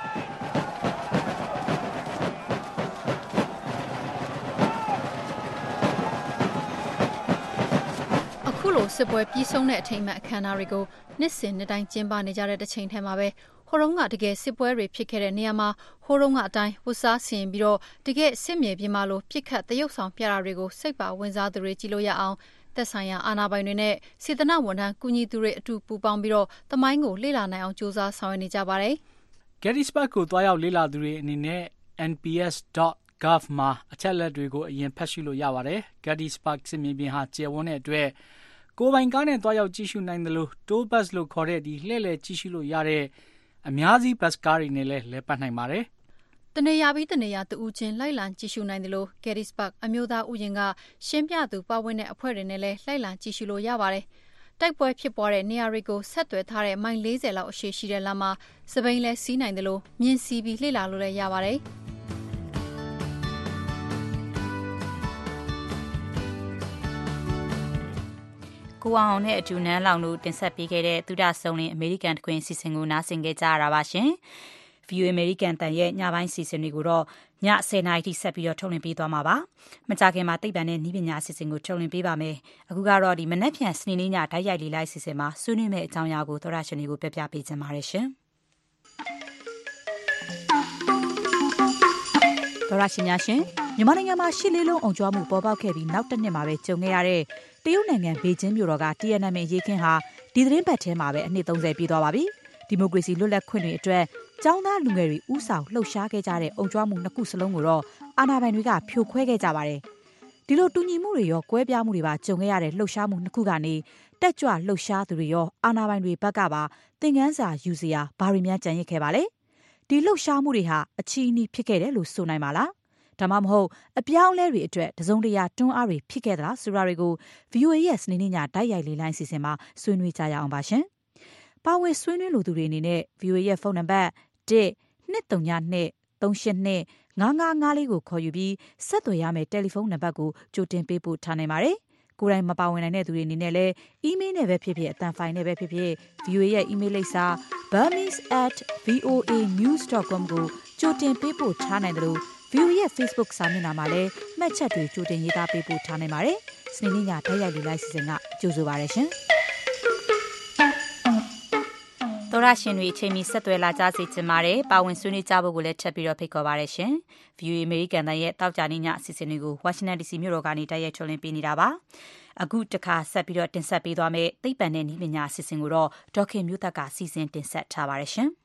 အခုလိုစစ်ပွဲပြီးဆုံးတဲ့အထိမ်းအမှတ်အခမ်းအနားတွေကိုနှစ်စဉ်နှစ်တိုင်းကျင်းပနေကြတဲ့တစ်ချိန်ထဲမှာပဲဟိုတုန်းကတကယ်စစ်ပွဲတွေဖြစ်ခဲ့တဲ့နေရာမှာဟိုတုန်းကအတိုင်းဝတ်စားဆင်ပြီးတော့တကယ်စစ်မြေပြင်မှာလိုပြစ်ခတ်တရုပ်ဆောင်ပြတာတွေကိုစိတ်ပါဝင်စားသူတွေကြည့်လို့ရအောင်သက်ဆိုင်ရာအာဏာပိုင်တွေနဲ့စေတနာဝန်ထမ်းကူညီသူတွေအတူပူးပေါင်းပြီးတော့သမိုင်းကိုလေ့လာနိုင်အောင်ကြိုးစားဆောင်ရွက်နေကြပါတယ်
။ Gettysburg ကိုတွားရောက်လေ့လာသူတွေအနေနဲ့ nps.gov မှာအချက်အလက်တွေကိုအရင်ဖတ်ရှုလို့ရပါတယ်။ Gettysburg စစ်မြေပြင်ဟာကျယ်ဝန်းတဲ့အတွက်ကိုယ်ပိုင်ကားနဲ့တွားရောက်ကြည့်ရှုနိုင်တယ်လို့ tour bus လို့ခေါ်တဲ့ဒီလှည့်လည်ကြည့်ရှုလို့ရတဲ့အများကြီးဘတ်ကားတွေနဲ့လည်းလဲပတ်နိုင်ပါတယ်
။တနေရာပြီးတနေရာတူးချင်းလိုက်လံကြည့်ရှုနိုင်တယ်လို့ Gettysburg အမျိုးသားဥယျာဉ်ကရှင်းပြသူပါဝင်တဲ့အဖွဲ့တွေနဲ့လည်းလိုက်လံကြည့်ရှုလို့ရပါတယ်။တိုက်ပွဲဖြစ်ပွားတဲ့နေရာတွေကိုဆက်သွယ်ထားတဲ့မိုင်40လောက်အရှည်ရှိတဲ့လမ်းမှာစပိန်လဲစီးနိုင်တယ်လို့မြင်စီပြီးလှည့်လာလို့လည်းရပါတယ်။
ကိုအောင်နဲ့အတူနန်းလောင်တို့တင်ဆက်ပေးခဲ့တဲ့သုဒဆုံလင်အမေရိကန်တခွင်စီစဉ်ကိုနားဆင်ခဲ့ကြရတာပါရှင်။ VOA အမေရိကန်တန်ရဲ့ညပိုင်းစီစဉ်တွေကိုတော့ည10:00နာရီထိဆက်ပြီးတော့ထုတ်လွှင့်ပေးသွားမှာပါ။မကြခင်မှာသိပ္ပံနဲ့နည်းပညာစီစဉ်ကိုထုတ်လွှင့်ပေးပါမယ်။အခုကတော့ဒီမနက်ဖြန်စနေနေ့ညဓာတ်ရိုက်လေးလိုက်စီစဉ်မှာဆွေးနွေးမယ့်အကြောင်းအရာကိုသောရရှင်တွေကိုပြပြပေးချင်ပါတယ်ရှင်။သောရရှင်များရှင်မြန်မာနိုင်ငံမှာရှစ်လေးလုံးအောင်ကျွမ်းမှုပေါ်ပေါက်ခဲ့ပြီးနောက်တစ်နှစ်မှာပဲကြုံခဲ့ရတဲ့တရုတ်နိုင်ငံဘေကျင်းမြို့တော်ကတီယန်နန်မင်ရေးခင်းဟာဒီသတင်းပတ်ထဲမှာပဲအနှစ်30ပြည့်သွားပါပြီ။ဒီမိုကရေစီလွတ်လပ်ခွင့်တွေအတွက်ကျောင်းသားလူငယ်တွေဥဆောင်လှုပ်ရှားခဲ့ကြတဲ့အောင်ကျွမ်းမှုနှစ်ခုစလုံးကိုတော့အာဏာပိုင်တွေကဖြိုခွဲခဲ့ကြပါတယ်။ဒီလိုတူညီမှုတွေရောကွဲပြားမှုတွေပါကြုံခဲ့ရတဲ့လှုပ်ရှားမှုနှစ်ခုကနေတက်ကြွလှုပ်ရှားသူတွေရောအာဏာပိုင်တွေဘက်ကပါသင်ခန်းစာယူစရာဘာတွေများကြံရစ်ခဲ့ပါလဲ။ဒီလှုပ်ရှားမှုတွေဟာအချီးအနီးဖြစ်ခဲ့တယ်လို့ဆိုနိုင်ပါလား။ဒါမှမဟုတ်အပြောင်းလဲတွေအတွက်တစုံတရာတွန်းအားတွေဖြစ်ခဲ့သလားဆိုတာတွေကို VOA ရဲ့စနေနေ့ညဓာတ်ရိုက်လေးလိုင်းစီစဉ်မှာဆွေးနွေးကြရအောင်ပါရှင်။ပါဝင်ဆွေးနွေးလိုသူတွေအနေနဲ့ VOA ရဲ့ဖုန်းနံပါတ် 1-202-382-5554 ကိုခေါ်ယူပြီးဆက်သွယ်ရမယ့်တယ်လီဖုန်းနံပါတ်ကိုကြိုတင်ပေးပို့ထားနိုင်ပါတယ်။ကိုယ်တိုင်မပါဝင်နိုင်တဲ့သူတွေအနေနဲ့လည်းအီးမေးလ်နဲ့ပဲဖြစ်ဖြစ်အသံဖိုင်နဲ့ပဲဖြစ်ဖြစ် VOA ရဲ့အီးမေးလ်လိပ်စာ burmese@voanews.com ကိုကြိုတင်ပေးပို့ထားနိုင်တယ်လို့ VOA ရဲ့ Facebook စာမျက်နှာမှာလည်းမှတ်ချက်တွေကြိုတင်ရေးသားပေးပို့ထားနိုင်ပါတယ်။စနေနေ့ညတိုက်ရိုက်လူလိုက်စီစဉ်ကကြိုဆိုပါရရှင်။သောရရှင်တွေအချိန်မီဆက်သွယ်လာကြစေချင်ပါတယ်။ပါဝင်ဆွေးနွေးကြဖို့ကိုလည်းထပ်ပြီးတော့ဖိတ်ခေါ်ပါရရှင်။ VOA အမေရိကန်ရဲ့တောက်ကြနေညအစီအစဉ်တွေကို Washington DC မြို့တော်ကနေတိုက်ရိုက်ထုတ်လွှင့်ပေးနေတာပါ။အခုတခါဆက်ပြီးတော့တင်ဆက်ပေးသွားမယ့်သိပ္ပံနဲ့နည်းပညာအစီအစဉ်ကိုတော့ဒေါခင်မျိုးသက်ကစီစဉ်တင်ဆက်ထားပါရရှင်။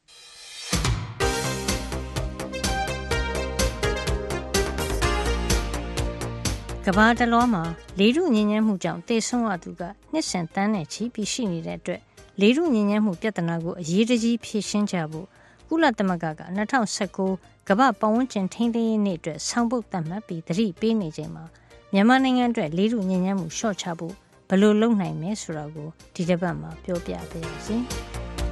ကမ္ဘာတလွှားမှာလေထုညစ်ညမ်းမှုကြောင့်သေဆုံးရသူကနှစ်စဉ်တန်းနဲ့ချီပြီးရှိနေတဲ့အတွက်လေထုညစ်ညမ်းမှုပြဿနာကိုအရေးတကြီးဖြေရှင်းကြဖို့ကုလသမဂ္ဂက2019ကမ္ဘာပတ်ဝန်းကျင်ထိန်းသိမ်းရေးနေ့အတွက်ဆောင်ပုဒ်သတ်မှတ်ပြီးသတိပေးနေချိန်မှာမြန်မာနိုင်ငံအတွက်လေထုညစ်ညမ်းမှုလျှော့ချဖို့ဘယ်လိုလုပ်နိုင်မလဲဆိုတာကိုဒီတစ်ပတ်မှာပြောပြပေးပါမယ်။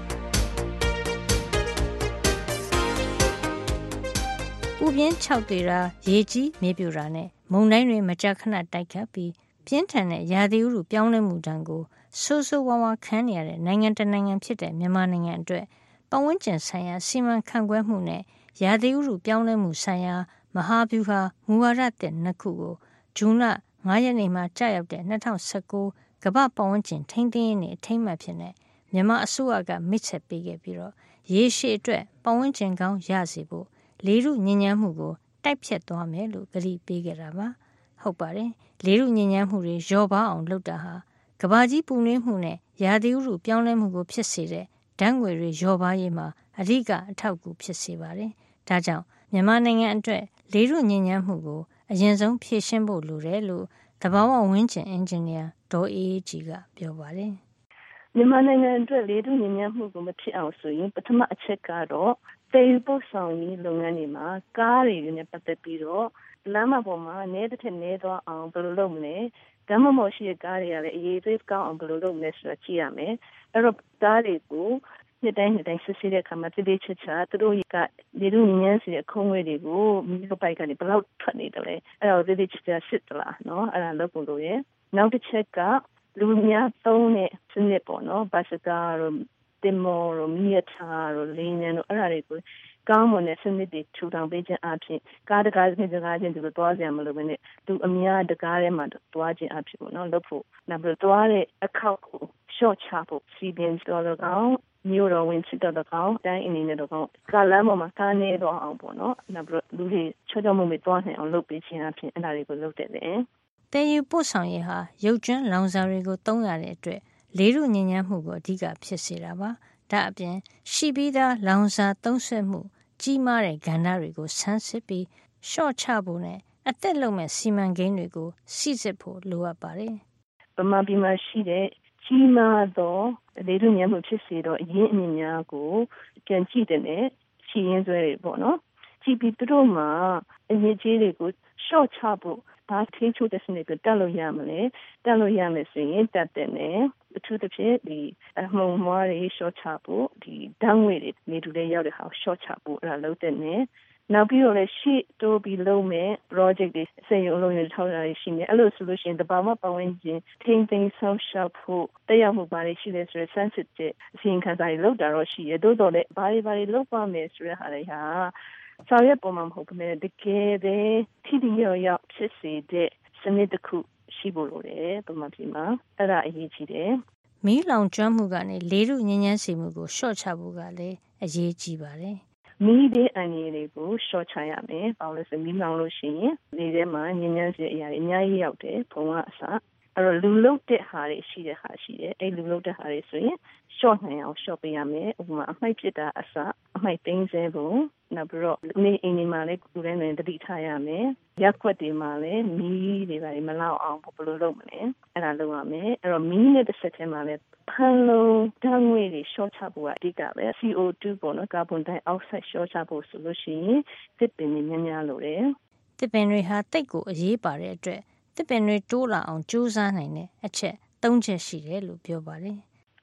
ဥပြင်း6တေတာရေကြီးမြေပြိုတာနဲ့မုန်တိုင်းတွေမကြာခဏတိုက်ခတ်ပြီးပြင်းထန်တဲ့ရာသီဥတုပြောင်းလဲမှုတန်းကိုဆိုးဆိုးဝါးဝါခံနေရတဲ့နိုင်ငံတကာနိုင်ငံဖြစ်တဲ့မြန်မာနိုင်ငံအတွက်ပတ်ဝန်းကျင်ဆိုင်ရာစီမံခန့်ခွဲမှုနဲ့ရာသီဥတုပြောင်းလဲမှုဆိုင်ရာမဟာဗျူဟာမူဝါဒသစ်နှစ်ခုကိုဇွန်လ9 ရက်နေ့မှာကြာရောက်တဲ့2019ကမ္ဘာပတ်ဝန်းကျင်ထိန်းသိမ်းရေးနေ့အထိမ်းအမှတ်ဖြစ်တဲ့မြန်မာအစိုးရကမိတ်ဆက်ပေးခဲ့ပြီးတော့ရေရှည်အတွက်ပတ်ဝန်းကျင်ကောင်းရစေဖို့လေထုညစ်ညမ်းမှုကိုတိုက်ဖြတ်သွားမယ်လို့ကတိပေးခဲ့တာပါဟုတ်ပါတယ်လေထုညစ်ညမ်းမှုတွေလျော့ပါအောင်လုပ်တာဟာကမ္ဘာကြီးပူနွေးမှုနဲ့ရာသီဥတုပြောင်းလဲမှုကိုဖြစ်စေတဲ့ဓာတ်ငွေတွေလျော့ပါရေးမှာအဓိကအထောက်အကူဖြစ်စေပါတယ်ဒါကြောင့်မြန်မာနိုင်ငံအတွက်လေထုညစ်ညမ်းမှုကိုအရင်ဆုံးဖြေရှင်းဖို့လိုတယ်လို့သဘာဝဝန်းကျင်အင်ဂျင်နီယာဒေါ်အေးကြီးကပြောပါတယ်
မြန်မာနိုင်ငံအတွက်လေထုညစ်ညမ်းမှုကိုမဖြစ်အောင်ဆိုရင်ပထမအချက်ကတော့တည်ယူပို့ဆောင်ရေးလုပ်ငန်းတွေမှာကားတွေနဲ့ပတ်သက်ပြီးတော့လမ်းမပေါ်မှာနဲတစ်ထက်နဲသွားအောင်ဘယ်လိုလုပ်မလဲဓမ္မမော်ရှိတဲ့ကားတွေကလည်းအရေးသေးကောင်းအောင်ဘယ်လိုလုပ်မလဲဆိုတာကြည့်ရမယ်အဲ့တော့ကားတွေကိုနှစ်တိုင်းစစ်ဆေးတဲ့အခါမှာတိတိကျကျသူတို့ကလေထုညစ်ညမ်းစေတဲ့ခုံးဝဲတွေကိုမြို့ပိုက်ကနေဘယ်လောက်ထွက်နေတယ်လဲအဲ့တော့တိတိကျကျစစ်သလားနော်အဲ့ဒါလုပ်ဖို့လိုရဲ့နောက်တစ်ချက်ကလူများသုံးတဲ့စနစ်ပေါ့နော်ဘတ်စကားတို့တင်မော်တို့မီးရထားတို့လင်းနေတို့အဲ့ဒါတွေကိုကောင်းမွန်တဲ့စနစ်တွေထူထောင်ပေးခြင်းအပြင်ကားတကားချင်းသူတို့တွားကြရမလို့ပဲနဲ့သူအများတကားထဲမှာတွားခြင်းအဖြစ်ပေါ့နော်လုပ်ဖို့နောက်ပြီးတွားတဲ့အခောက်ကိုရှော့ချဖို့စီးပင်တော်တော့မြို့တော်ဝင်စစ်တော်တော့တိုင်းအနေနဲ့တော့ကားလမ်းပေါ်မှာကားနေတော့အောင်ပေါ့နော်နောက်ပြီးလူတွေချောချောမွေ့မွေ့တွားနိုင်အောင်လုပ်ပေးခြင်းအပြင်အဲ့ဒါတွေကိုလုပ်တယ်လေ
တည်ယူပို့ဆောင်ရေးဟာရုပ်ကျွမ်းလောင်စာတွေကိုသုံးရတဲ့အတွက်လေထုညစ်ညမ်းမှုကိုအဓိကဖြစ်စေတာပါဒါအပြင်ရှိပြီးသားလောင်စာသုံးစွဲမှုကြီးမားတဲ့ကဏ္ဍတွေကိုဆန်းစစ်ပြီးရှော့ချဖို့နဲ့အသက်လုံမဲ့စီမံကိန်းတွေကိုစိစစ်ဖို့လိုအပ်ပါတယ်
ဗမာပြည်မှာရှိတဲ့ကြီးမားသောလေထုညစ်ညမ်းမှုဖြစ်စေတော့အရင်းအမြစ်များကိုပြန်ကြည့်တဲ့နဲ့ချီရင်းဆွဲတွေပေါ့နော်ကြည့်ပြီးသူတို့မှာအရေးကြီးတွေကိုရှော့ချဖို့ဘာထိချိုးတဲ့စနစ်ကိုတက်လို့ရမလဲတက်လို့ရမယ်ဆိုရင်တက်တဲ့နဲ့အထူးသဖြင့်ဒီအမှုံမွားတွေရှော့ချဖို့ဒီဓာတ်ငွေတွေနေတူတဲ့ရောက်တဲ့ဟာကိုရှော့ချဖို့အဲ့ဒါလုပ်တဲ့နဲ့နောက်ပြီးတော့လည်းရှေ့တိုးပြီးလုပ်မယ် project တွေစေရုံလုံးရထောက်ရရှိနေအဲ့လိုဆိုလို့ရှိရင်တဘာမှပတ်ဝန်းကျင်ထိန်းသိမ်းဆောင်ရှောက်ဖို့တရားမှုပါတွေရှိတယ်ဆိုရယ် sensitive အစီရင်ခံစာတွေလုပ်တာတော့ရှိရတိုးတော်လည်းဘာတွေလုပ်ပါမယ်ဆိုရဟာတွေဟာဆောင်ရွက်ပုံမှန်မဟုတ်ဘူးတကယ်ပဲထိတိရောက်ဖြစ်စေတဲ့စနစ်တစ်ခုရှိဖို့လိုတယ်ပုံမှန်ပြည်မှာအဲ့ဒါအရေးကြီးတယ်
မီးလောင်ကျွမ်းမှုကနေလေထုညစ်ညမ်းစေမှုကိုရှော့ချဖို့ကလည်းအရေးကြီးပါတယ်
မီးတဲ့အန်ရည်တွေကိုရှော့ချရမယ်။ဘာလို့လဲဆိုမီးလောင်လို့ရှိရင်ဒီထဲမှာညဉ့်ညမ်းစေအရာတွေအများကြီးရောက်တယ်။ဘုံကအစအဲ့တော့လူလုတ်တဲ့ဟာတွေရှိတဲ့ဟာရှိတယ်။အဲ့လူလုတ်တဲ့ဟာတွေဆိုရင်ရှော့နိုင်အောင်ရှော့ပေးရမယ်။ဥပမာအမှိုက်ပစ်တာအစအမှိုက်သိမ်းစေဖို့နောက်ပြီးတော့နေအိမ်တွေမှာလည်းလူတိုင်းတွေတတိထားရမယ်။ရက်ွက်တွေမှာလည်းမီးတွေပါမလောက်အောင်ဘယ်လိုလုပ်မလဲ။အဲ့ဒါလုပ်ရမယ်။အဲ့တော့မီးနဲ့တစ်ဆက်တည်းမှာလည်းဖန်လုံးဓာတ်ငွေတွေရှော့ချဖို့အဓိကပဲ CO2 ပေါ့နော်ကာဗွန်ဒိုင်အောက်ဆိုက်ရှော့ချဖို့ဆိုလို့ရှိရင်သစ်ပင်တွေများများလိုတယ်
သစ်ပင်တွေဟာတိတ်ကိုအရေးပါတဲ့အတွက်သစ်ပင်တွေတိုးလာအောင်ကြိုးစားနိုင်တဲ့အချက်၃ချက်ရှိတယ်လို့ပြောပါတယ်
ဗ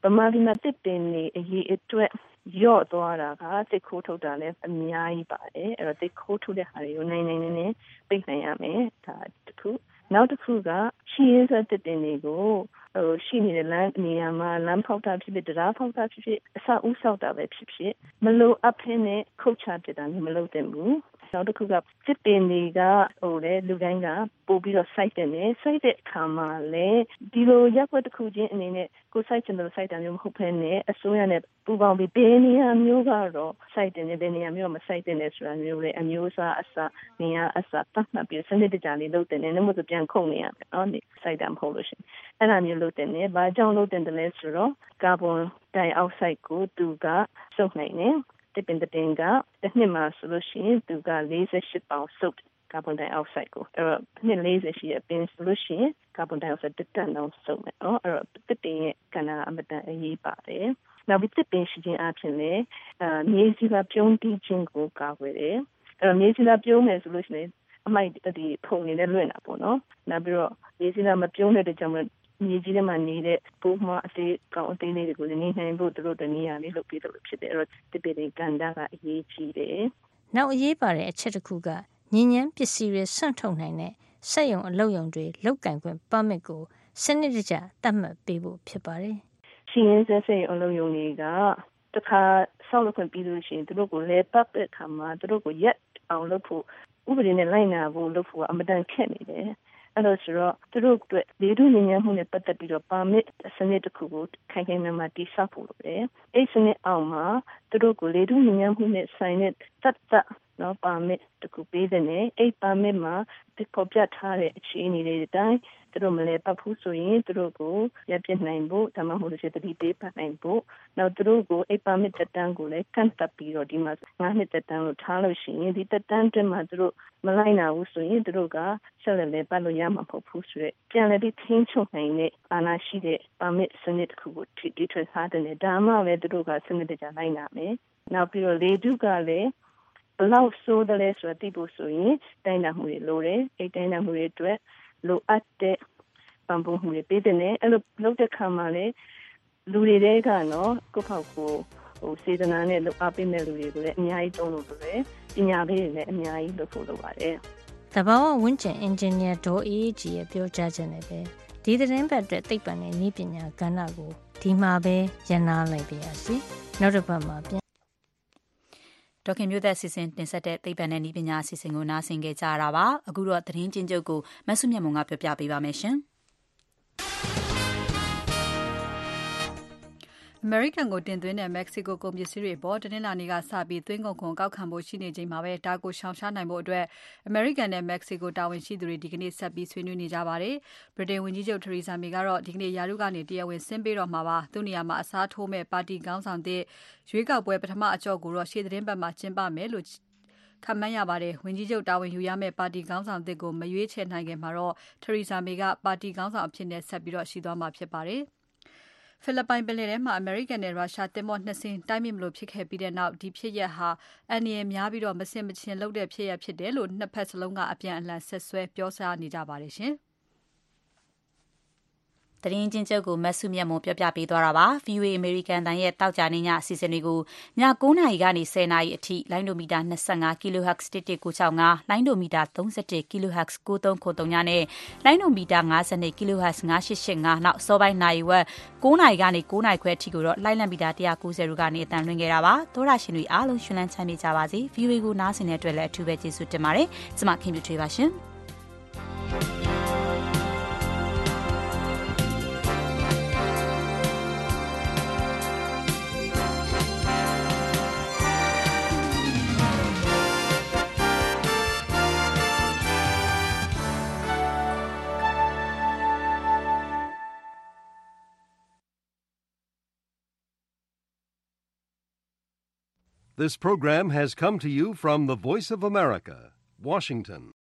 မာပြည်မှာတစ်ပင်တွေအရေးအတွက်ရော့သွားတာကတစ်ခိုးထုတ်တာလည်းအများကြီးပါတယ်အဲ့တော့တစ်ခိုးထုတ်တဲ့ဟာတွေကိုနိုင်နဲ့ပိတ်နိုင်ရမယ်ဒါတစ်ခုနောက်တစ်ခုကရှင်းရင်းစတစ်ပင်တွေကိုရှိနေတဲ့လမ်းနေရာမှာလမ်းဖောက်တာဖြစ်ဖြစ်တရားဖောက်တာဖြစ်ဖြစ်အဆောက်အဦဆောက်တာပဲဖြစ်ဖြစ်မလိုအပ်ဖင်းနဲ့ခုတ်ချပစ်တာမျိုးမလုပ်သင့်ဘူးနောက်တစ်ခုကစစ်ပင်တွေကလေလူတိုင်းကပို့ပြီးတော့စိုက်တဲ့အခါမှာလေဒီလိုရက်ွက်တစ်ခုချင်းအနေနဲ့ကိုစိုက်ချင်လို့စိုက်တာမျိုးမဟုတ်ဘဲနဲ့အစိုးရနဲ့ပူးပေါင်းပြီးဘယ်နေရာမျိုးကတော့စိုက်တယ်နဲ့ဘယ်နေရာမျိုးမစိုက်တဲ့နဲ့ဆိုတာမျိုးလေအမျိုးအစားအစနေရာအစတတ်မှတ်ပြီးစနစ်တကျလေးလုပ်တဲ့နဲ့နှမို့ဆိုပြန်ခုန်နေရမယ်နော်စိုက်တာမဟုတ်လို့ရှိရင်အဲ့ဒါမျိုးလုပ်တဲ့နဲ့ဘာကြောင့်လုပ်တဲ့လဲဆိုတော့ကာဗွန်ဒိုင်အောက်ဆိုက်ကိုသူကစုပ်နိုင်တယ်တစ်ပင်ကတစ်နှစ်မှာဆိုလို့ရှိရင်သူက48ပေါင်စုပ်ကာဗွန်ဒိုင်အောက်ဆိုက်ကိုအဲ့တော့နှစ်40ရှိတဲ့ပင်ဆိုလို့ရှိရင်ကာဗွန်ဒိုင်အောက်ဆိုက်တစ်တန်လုံးစုပ်မယ်နော်အဲ့တော့တစ်ပင်ရဲ့ကဏ္ဍအမတန်အရေးပါတယ်နောက်ပြီးတစ်ပင်ရှိခြင်းအပြင်လည်းမြေစီလာပြုံးတီးခြင်းကိုကာကွယ်တယ်အဲ့တော့မြေစီလာပြုံးမယ်ဆိုလို့ရှိရင်အမိုက်ဒီဖုန်နေတဲ့လွင့်တာပေါ့နော်နောက်ပြီးတော့မြေစီလာမပြုံးတဲ့ကြောင့်မြေကြီးထဲမှာနေတဲ့ပိုးမအသေးကောင်းအသေးလေးတွေကိုနေနိုင်ဖို့တို့တနည်းအားလေးလုပ်ပြီးလို့ဖြစ်တယ်အဲ့တော့တစ်ပင်ကဏ္ဍကအရေးကြီးတယ်
နောက်အရေးပါတဲ့အချက်တစ်ခုကညဉ့်ဉန်းပစ္စည်းတွေစွန့်ထုတ်နိုင်တဲ့စက်ရုံအလုပ်ရုံတွေလုတ်ကင်ခွင့်ပါမစ်ကိုစနစ်တကျသတ်မှတ်ပေးဖို့ဖြစ်ပါတယ်
ရှင်းရင်းစက်ရုံအလုပ်ရုံတွေကတခါဆောက်လုပ်ခွင့်ပြီးလို့ရှိရင်သူတို့ကိုလဲပတ်တဲ့အခါမှာသူတို့ကိုရက်အောင်လုပ်ဖို့ဥပဒေနဲ့လိုက်နာဖို့လုပ်ဖို့အမတန်ခက်နေတယ်အဲ့လိုဆိုတော့သူတို့အတွက်လေထုညဉ့်ဉန်းမှုနဲ့ပတ်သက်ပြီးတော့ပါမစ်စနစ်တစ်ခုကိုခိုင်ခိုင်မာမာတည်ဆောက်ဖို့လိုတယ်အဲ့စနစ်အောက်မှာသူတို့ကိုလေထုညဉ့်ဉန်းမှုနဲ့ဆိုင်တဲ့သက်နော်ပါမစ်တစ်ခုပေးတဲ့နဲ့အဲ့ပါမစ်မှာပေါ်ပြထားတဲ့အခြေအနေတွေအတိုင်းသူတို့မလဲပတ်ဖို့ဆိုရင်သူတို့ကိုရပ်ပြနိုင်ဖို့ဒါမှမဟုတ်လို့ရှိရင်တတိပေးပတ်နိုင်ဖို့နောက်သူတို့ကိုအဲ့ပါမစ်တက်တန်းကိုလည်းကန့်သတ်ပြီးတော့ဒီမှာ9နှစ်တက်တန်းလို့ထားလို့ရှိရင်ဒီတက်တန်းတွင်မှာသူတို့မလိုက်နိုင်ဘူးဆိုရင်သူတို့ကဆက်လက်လဲပတ်လို့ရမှာမဟုတ်ဘူးဆိုတော့ပြန်လည်ပြီးထိန်းချုပ်နိုင်တဲ့အာဏာရှိတဲ့ပါမစ်စနစ်တစ်ခုကိုတည်ထွင်ထားတဲ့ဒါမှလည်းသူတို့ကစနစ်တကျလိုက်နာမယ်နောက်ပြီးတော့လေထုကလည်းဘလောက်ဆိုးတယ်လဲဆိုတော့သိဖို့ဆိုရင်တိုင်းတာမှုတွေလိုတယ်အဲ့တိုင်းတာမှုတွေအတွက်လိုအပ်တဲ့ပံ့ပိုးမှုတွေပေးတဲ့နဲ့အဲ့လိုလုပ်တဲ့ခါမှာလေလူတွေကနော်ကိုယ့်ဖောက်ကိုစေတနာနဲ့လုပ်အပ်ပေးတဲ့လူတွေကိုလည်းအများကြီးတုံးလို့ရတယ်ပညာပေးတွေလည်းအများကြီးလုပ်ဖို့လိုပါတယ်
သဘာဝဝန်းကျင်အင်ဂျင်နီယာဒေါ်အေးကြီးရဲ့ပြောကြားချက်နဲ့ပဲဒီသတင်းပတ်အတွက်သိပ္ပံနဲ့နည်းပညာကဏ္ဍကိုဒီမှာပဲရန်နာလိုက်ပါရစေနောက်တစ်ပတ်မှာပြန်
ဒေါခင်မျိုးသက်အစီအစဉ်တင်ဆက်တဲ့သိပ္ပံနဲ့နည်းပညာအစီအစဉ်ကိုနားဆင်ကြကြရတာပါအခုတော့သတင်းချင်းချုပ်ကိုမဆုမြတ်မုံကပြောပြပေးပါမယ်ရှင်
အမေရိကန်ကိုတင်သွင်းတဲ့မက္ကဆီကိုကုန်ပစ္စည်းတွေပေါ်တနင်္လာနေ့ကစပြီးသွင်းကုန်ခွန်ကောက်ခံဖို့ရှိနေချိန်မှာပဲဒါကိုရှောင်ရှားနိုင်ဖို့အတွက်အမေရိကန်နဲ့မက္ကဆီကိုတာဝန်ရှိသူတွေဒီကနေ့ဆက်ပြီးဆွေးနွေးနေကြပါတယ်။ဗြိတိန်ဝန်ကြီးချုပ် Theresa May ကတော့ဒီကနေ့ယာရုကနေတရားဝင်ဆင်းပေးတော့မှာပါ။သူ့နေရာမှာအစားထိုးမဲ့ပါတီခေါင်းဆောင်တဲ့ရွေးကောက်ပွဲပထမအကြော့ကိုတော့ရှေ့သတင်းပတ်မှာကျင်းပမယ်လို့ခန့်မှန်းရပါတယ်။ဝန်ကြီးချုပ်တာဝန်ယူရမယ့်ပါတီခေါင်းဆောင်သစ်ကိုမရွေးချယ်နိုင်ခင်မှာတော့ Theresa May ကပါတီခေါင်းဆောင်အဖြစ်နဲ့ဆက်ပြီးရှိသွားမှာဖြစ်ပါတယ်။ဖိလစ်ပိုင်ပင်လယ်ထဲမှာအမေရိကန်နဲ့ရုရှားသင်္ဘော2စင်းတိုက်မိမလို့ဖြစ်ခဲ့ပြီးတဲ့နောက်ဒီဖြစ်ရပ်ဟာအန္တရာယ်များပြီးတော့မဆင်မခြင်လုပ်တဲ့ဖြစ်ရပ်ဖြစ်တယ်လို့နှစ်ဖက်စလုံးကအပြန်အလှန်ဆက်ဆွဲပြောကြားနေကြပါတယ်ရှင်။
သတင်းချင်းချုပ်ကိုမဆုမြတ်မွန်ပြောပြပေးသွားတာပါ VOA American တန်ရဲ့တောက်ကြနေညအစီအစဉ်တွေကိုည9:00 နာရီကနေ10:00 နာရီအထိလိုင်းဒိုမီတာ25 kHz 1165လိုင်းဒိုမီတာ31 kHz 9393ညနဲ့လိုင်းဒိုမီတာ52 kHz 9885နောက်စောပိုင်းနာရီဝက်9:00 နာရီကနေ9:00 နာရီခွဲအထိကိုတော့လိုင်းလံမီတာ190တို့ကနေအတန်လွှင့်ခဲ့တာပါသောရရှင်တွေအားလုံးရှင်လန်းချမ်းမြေ့ကြပါစေ VOA ကိုနားဆင်တဲ့အတွက်လည်းအထူးပဲကျေးဇူးတင်ပါတယ်ကျွန်မခင်ပြထွေးပါရှင်
This program has come to you from the Voice of America, Washington.